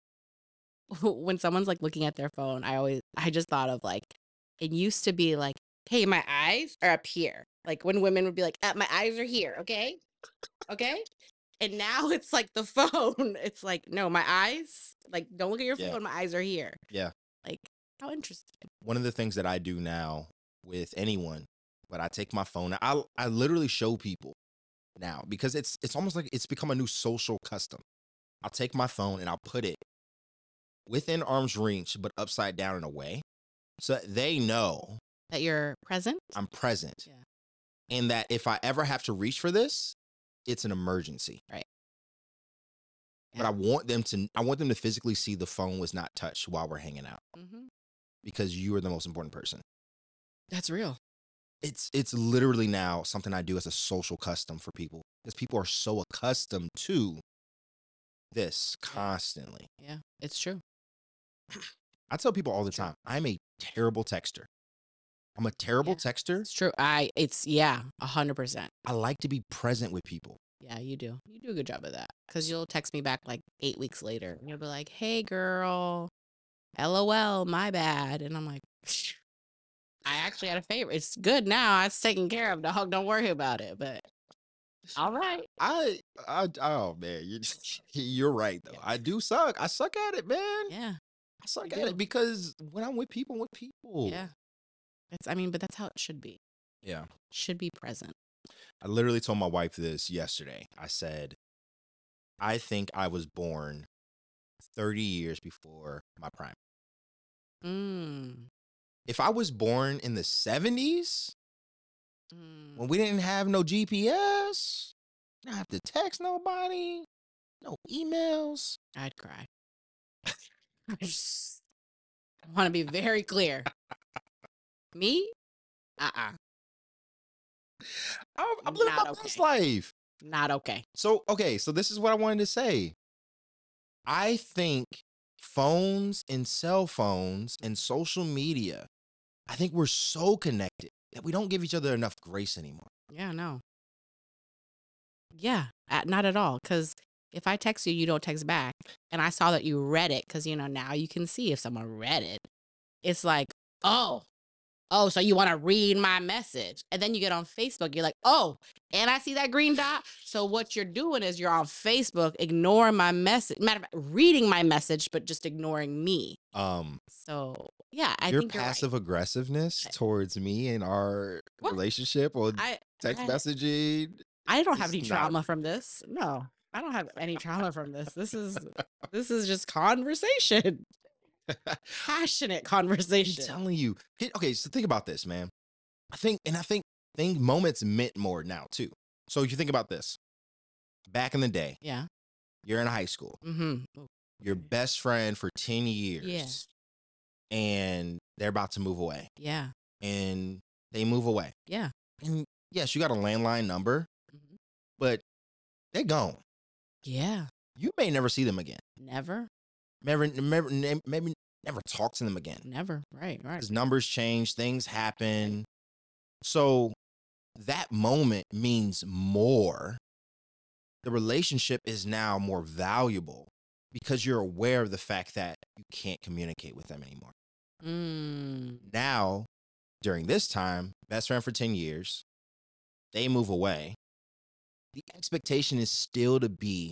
when someone's like looking at their phone, I always, I just thought of like, it used to be like, hey, my eyes are up here. Like when women would be like, uh, my eyes are here. Okay. Okay. And now it's like the phone. It's like, no, my eyes, like, don't look at your Yeah. phone. My eyes are here. Yeah. Like, how interesting. One of the things that I do now with anyone, but I take my phone. I I literally show people now because it's it's almost like it's become a new social custom. I'll take my phone and I'll put it within arm's reach, but upside down and away, so that they know That you're present. I'm present. Yeah. And that if I ever have to reach for this, it's an emergency. Right. But I want them to I want them to physically see the phone was not touched while we're hanging out Mm-hmm. because you are the most important person. That's real. It's it's literally now something I do as a social custom for people because people are so accustomed to this constantly. Yeah, it's true. I tell people all the True. time, I'm a terrible texter. I'm a terrible Yeah. texter. It's true. I, it's, yeah, a hundred percent. I like to be present with people. Yeah, you do. You do a good job of that. Because you'll text me back like eight weeks later. And you'll be like, hey, girl, LOL, my bad. And I'm like, I actually had a favor. It's good now. It's taken care of, dog. Don't worry about it. But all right. I, I, oh man, you, you're right though. Yeah. I do suck. I suck at it, man. Yeah. I suck you at do. it because when I'm with people, I'm with people. Yeah. It's, I mean, but that's how it should be. Yeah. Should be present. I literally told my wife this yesterday. I said, I think I was born thirty years before my prime. Mm. If I was born in the seventies, Mm. when we didn't have no G P S, not have to text nobody, no emails. I'd cry. I just want to be very clear. Me? Uh-uh. I'm, I'm living Not my okay. best life. Not okay. So, okay, so this is what I wanted to say. I think phones and cell phones and social media, I think we're so connected that we don't give each other enough grace anymore. Yeah, no. Yeah, at, not at all. Because if I text you, you don't text back. And I saw that you read it because, you know, now you can see if someone read it. It's like, oh, oh, so you want to read my message. And then you get on Facebook. You're like, oh, and I see that green dot. So what you're doing is you're on Facebook, ignoring my message. Matter of fact, reading my message, but just ignoring me. Um, So, yeah, I your think you're right. passive aggressiveness towards me and our What? relationship or I, text I, messaging. I don't have It's any not- trauma from this. No, I don't have any trauma from this. This is this is just conversation, passionate I'm conversation. telling you. Okay, Okay, so think about this, man. I think, and I think, think moments meant more now too. So if you think about this, back in the day, Yeah. you're in high school, Mm-hmm. your best friend for ten years, Yeah. and they're about to move away, Yeah. and they move away. Yeah. And yes, you got a landline number, Mhm. but they're gone. Yeah. You may never see them again. Never. Never, never, ne- maybe never talk to them again. Never. Right. Right. Because numbers change, things happen. So that moment means more. The relationship is now more valuable because you're aware of the fact that you can't communicate with them anymore. Mm. Now, during this time, best friend for ten years, they move away. The expectation is still to be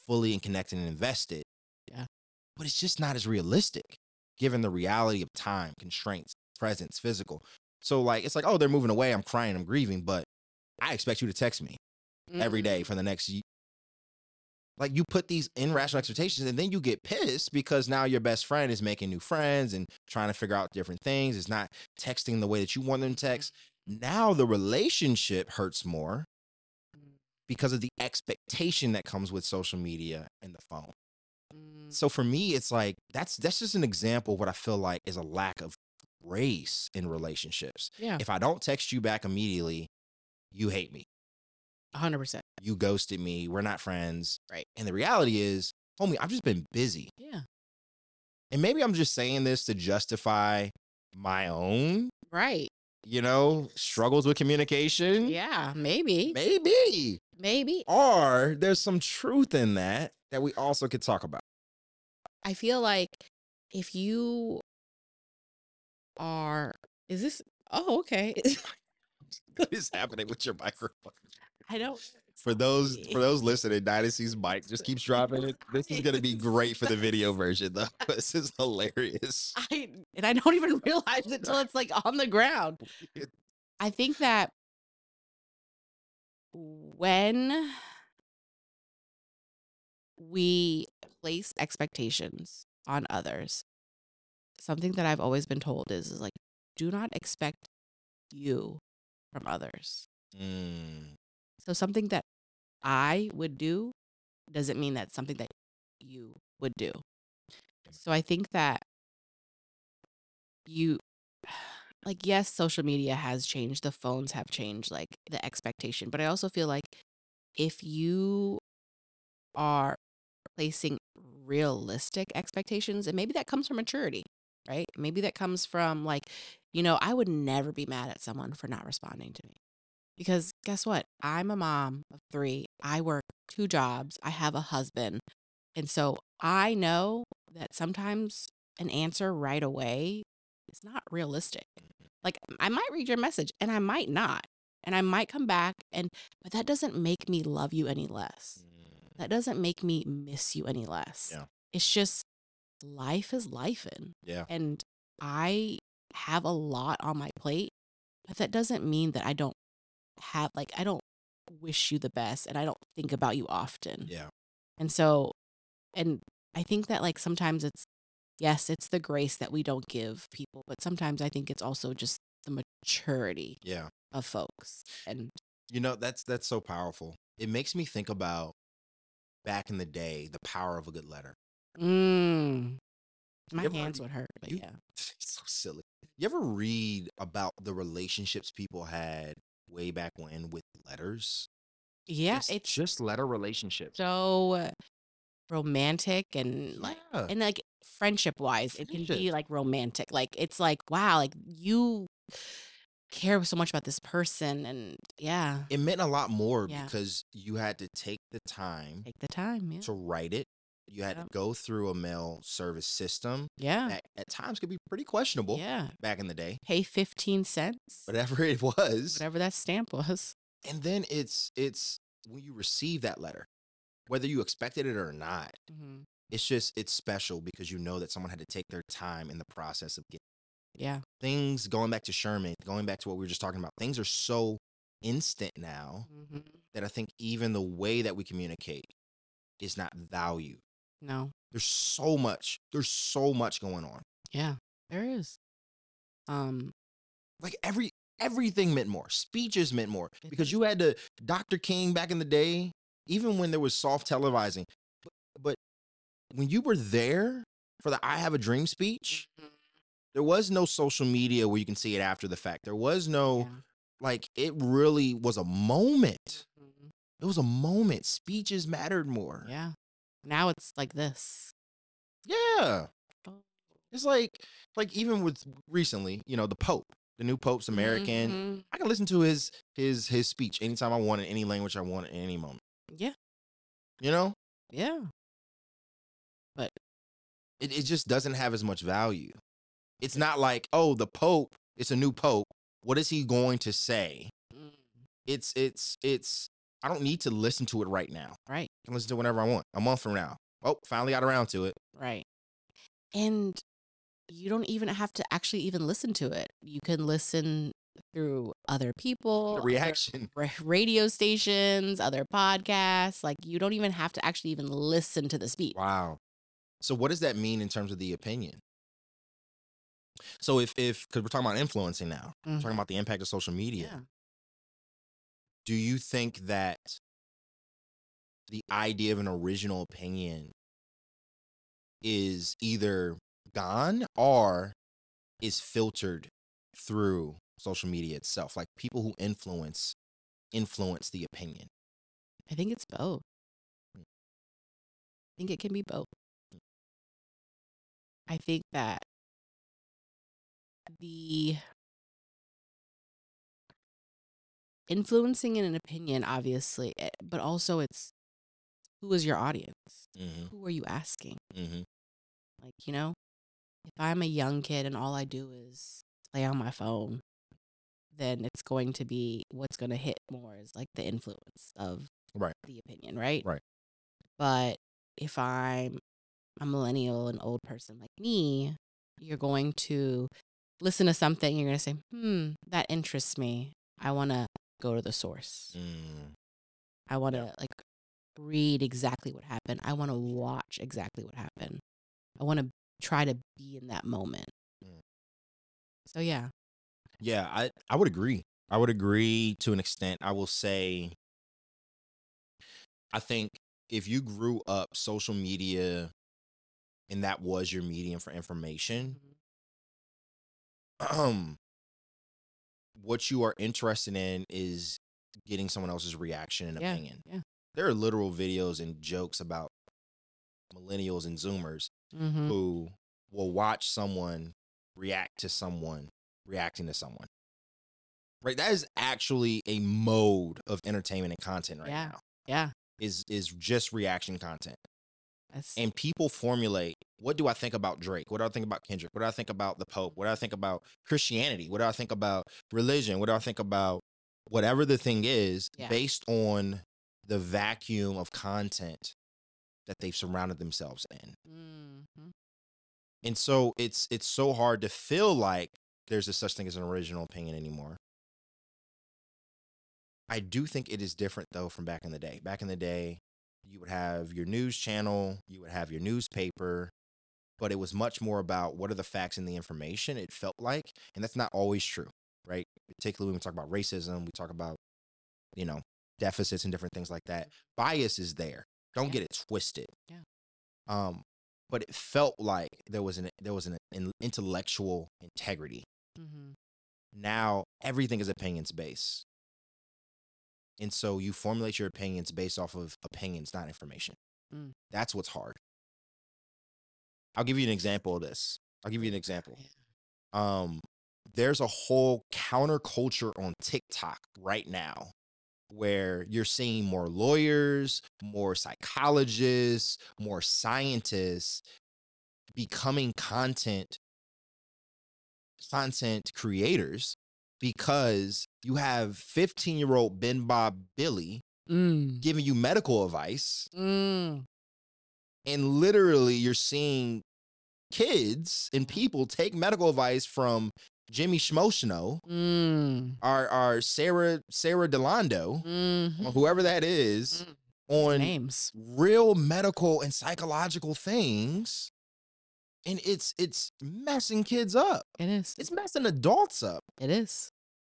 fully and connected and invested. Yeah. But it's just not as realistic given the reality of time, constraints, presence, physical. So like, it's like, oh, they're moving away. I'm crying, I'm grieving, but I expect you to text me every day for the next year. Like you put these irrational expectations and then you get pissed because now your best friend is making new friends and trying to figure out different things. It's not texting the way that you want them to text. Now the relationship hurts more because of the expectation that comes with social media and the phone. Mm. So for me, it's like, that's, that's just an example of what I feel like is a lack of grace in relationships. Yeah. If I don't text you back immediately, you hate me. one hundred percent. You ghosted me. We're not friends. Right. And the reality is, homie, I've just been busy. Yeah. And maybe I'm just saying this to justify my own, Right. you know, struggles with communication. Yeah. Maybe. Maybe. Maybe. Or there's some truth in that that we also could talk about. I feel like if you are, is this, oh, okay. What is happening with your microphone? I don't. For those for those listening, Dynasty's mic just keeps dropping it. This is gonna be great for the video version, though. This is hilarious. I and I don't even realize it till it's like on the ground. I think that when we place expectations on others, something that I've always been told is, is like, do not expect you from others. Mm. So something that I would do doesn't mean that's something that you would do. So I think that you, like, yes, social media has changed. The phones have changed, like, the expectation. But I also feel like if you are placing realistic expectations, and maybe that comes from maturity, right? Maybe that comes from, like, you know, I would never be mad at someone for not responding to me. Because guess what? I'm a mom of three. I work two jobs. I have a husband. And so I know that sometimes an answer right away is not realistic. Like, I might read your message and I might not. And I might come back, and but that doesn't make me love you any less. That doesn't make me miss you any less. Yeah. It's just life is lifing. Yeah. And I have a lot on my plate, but that doesn't mean that I don't have, like, I don't wish you the best and I don't think about you often. Yeah. And so, and I think that, like, sometimes it's, yes, it's the grace that we don't give people, but sometimes I think it's also just the maturity Yeah. of folks. And you know, that's that's so powerful. It makes me think about back in the day, the power of a good letter. mm, my ever- hands would hurt, but you- yeah. It's so silly. You ever read about the relationships people had way back when with letters? Yeah, Just, it's just letter relationships. so romantic and like, Yeah. and like friendship wise, it can be Friendship. like romantic. Like, it's like, wow, like you care so much about this person. And yeah, It meant a lot more Yeah. because you had to take the time take the time. Yeah. to write it. You had Yep. to go through a mail service system Yeah. that at times could be pretty questionable Yeah. back in the day, Pay fifteen cents, whatever it was. whatever that stamp was. And then it's it's when you receive that letter, whether you expected it or not, Mhm. it's just it's special because you know that someone had to take their time in the process of getting Yeah. things. Going back to Sherman, going back to what we were just talking about, things are so instant now Mhm. that I think even the way that we communicate is not valued. No. There's so much. There's so much going on. Yeah. There is. Um. Like every everything meant more. Speeches meant more It because does. you had to Doctor King back in the day, even when there was soft televising. But, but when you were there for the I Have a Dream speech, there was no social media where you can see it after the fact. There was no, Yeah. like, it really was a moment. Mhm. It was a moment. Speeches mattered more. Yeah. Now it's like this. Yeah. Oh. It's like, like even with recently, you know, the Pope, the new Pope's American. Mhm. I can listen to his his his speech anytime I want in any language I want at any moment. Yeah. You know, Yeah. But it, it just doesn't have as much value. It's not like, oh, the Pope, it's a new Pope. What is he going to say? mm, It's it's it's I don't need to listen to it right now right. can listen to it whenever I want. A month from now. Oh, finally got around to it. Right. And you don't even have to actually even listen to it. You can listen through other people, The other reaction. ra- radio stations, other podcasts. Like you don't even have to actually even listen to the speech. Wow. So what does that mean in terms of the opinion? So if if because we're talking about influencing now, we're Mhm. talking about the impact of social media. Yeah. Do you think that the idea of an original opinion is either gone or is filtered through social media itself? Like people who influence influence the opinion. I think it's both. I think it can be both. I think that the influencing in an opinion, obviously, eh, but also it's who is your audience? Mm-hmm. Who are you asking? Mm-hmm. Like, you know, if I'm a young kid and all I do is play on my phone, then it's going to be what's going to hit more is like the influence of Right. the opinion, right? Right. But if I'm a millennial, an old person like me, you're going to listen to something, you're going to say, hmm, that interests me. I want to go to the source. Mm. I want to Yeah. like read exactly what happened. I want to watch exactly what happened. I want to try to be in that moment. Mm. So yeah. Yeah, I, I would agree. I would agree to an extent. I will say, I think if you grew up social media and that was your medium for information, um, what you are interested in is getting someone else's reaction and Yeah. opinion. Yeah. There are literal videos and jokes about millennials and Zoomers Mm-hmm. who will watch someone react to someone reacting to someone. Right? That is actually a mode of entertainment and content right Yeah. now. Yeah. Is is just reaction content. That's And people formulate, what do I think about Drake? What do I think about Kendrick? What do I think about the Pope? What do I think about Christianity? What do I think about religion? What do I think about whatever the thing is, Yeah. based on the vacuum of content that they've surrounded themselves in. mm-hmm. And so it's it's so hard to feel like there's a such thing as an original opinion anymore. I do think it is different though from back in the day. Back in the day, you would have your news channel, you would have your newspaper, but it was much more about what are the facts and the information, it felt like. And that's not always true, right? Particularly when we talk about racism, we talk about, you know, deficits and different things like that. Bias is there. Don't Yeah. get it twisted. Yeah. Um, but it felt like there was an there was an, an intellectual integrity. Mm-hmm. Now everything is opinions based. And so you formulate your opinions based off of opinions, not information. Mm. That's what's hard. I'll give you an example of this. I'll give you an example. Um, there's a whole counterculture on TikTok right now where you're seeing more lawyers, more psychologists, more scientists becoming content content creators because you have fifteen year old Ben Bob Billy Mm. giving you medical advice, Mm. and literally you're seeing kids and people take medical advice from Jimmy Schmoshno, Mm. our our Sarah Sarah Delando, Mm-hmm. or whoever that is, Mm. on Names. real medical and psychological things, and it's it's messing kids up. It is. It's messing adults up. It is.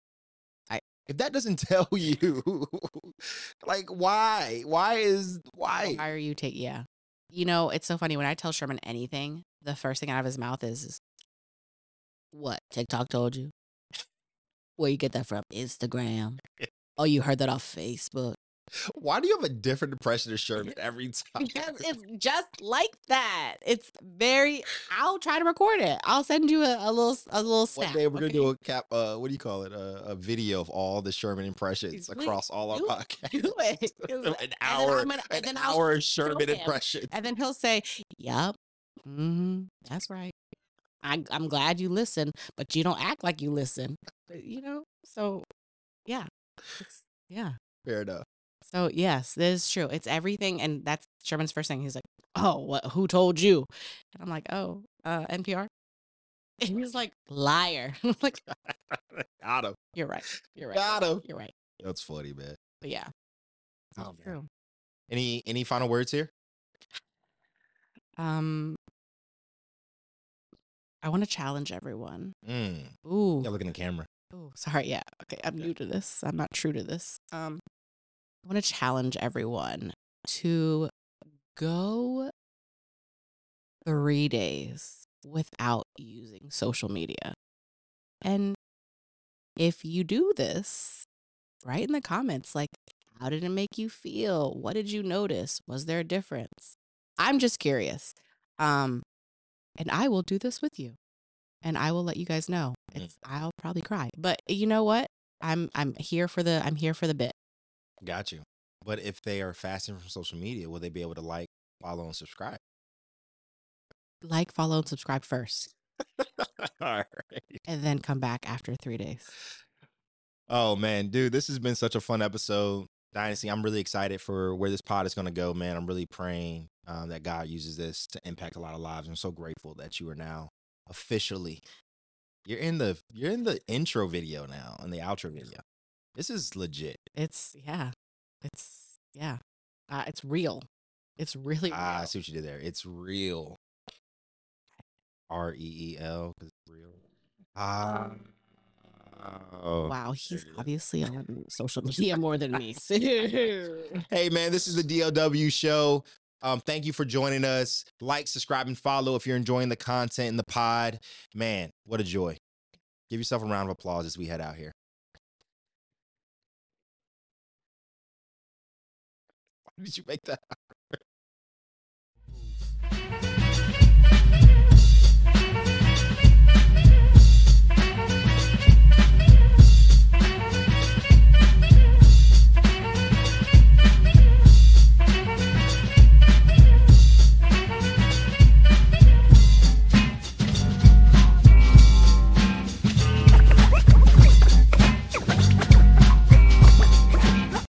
If that doesn't tell you, like, why? Why is why? Why are you taking? Yeah. You know, it's so funny when I tell Sherman anything, the first thing out of his mouth is, is what TikTok told you. Where you get that from? Instagram. Oh, you heard that off Facebook. Why do you have a different impression of Sherman every time? Because it's just like that. It's very. I'll try to record it. I'll send you a, a little a little One snap. day we're okay? gonna do a cap. Uh, what do you call it? Uh, a video of all the Sherman impressions Please, across all our do- podcasts. do it. 'Cause- An and then hour, I'm gonna- an and then I'll hour of show Sherman him. impressions. And then he'll say, "Yep, mm-hmm, that's right. I, I'm glad you listen, but you don't act like you listen. You know, so yeah, it's, yeah. Fair enough. So yes, this is true. It's everything, and that's Sherman's first thing. He's like, "Oh, what? Who told you?" And I'm like, "Oh, uh, N P R." And he's like, "Liar." I'm like, Got him. "You're right. You're right. Got him. You're right." That's funny, man. But yeah, Oh, it's man. true. Any any final words here? Um, I want to challenge everyone. Mm. Ooh, Yeah, look in the camera. ooh, sorry. Yeah, okay. I'm new to this. I'm not true to this. Um, I want to challenge everyone to go three days without using social media. And if you do this, write in the comments, like, how did it make you feel? What did you notice? Was there a difference? I'm just curious. Um, and I will do this with you. And I will let you guys know. Mm. It's I'll probably cry. But you know what? I'm I'm here for the I'm here for the bit. Got you. But if they are fasting from social media, will they be able to like, follow, and subscribe? Like, follow, and subscribe first. All right. And then come back after three days. Oh man, dude, this has been such a fun episode. Dynasty, I'm really excited for where this pod is going to go, man. I'm really praying um, that God uses this to impact a lot of lives. I'm so grateful that you are now officially you're in the you're in the intro video now and the outro video. This is legit. It's yeah. It's yeah. Uh, it's real. It's really real. Ah, I see what you did there. It's real. R E E L because it's real. Ah. Oh. Wow, he's There it is. obviously on social media more than me. Hey man, this is the D L W show. Um, thank you for joining us. Like, subscribe, and follow if you're enjoying the content in the pod. Man, what a joy. Give yourself a round of applause as we head out here. Why did you make that?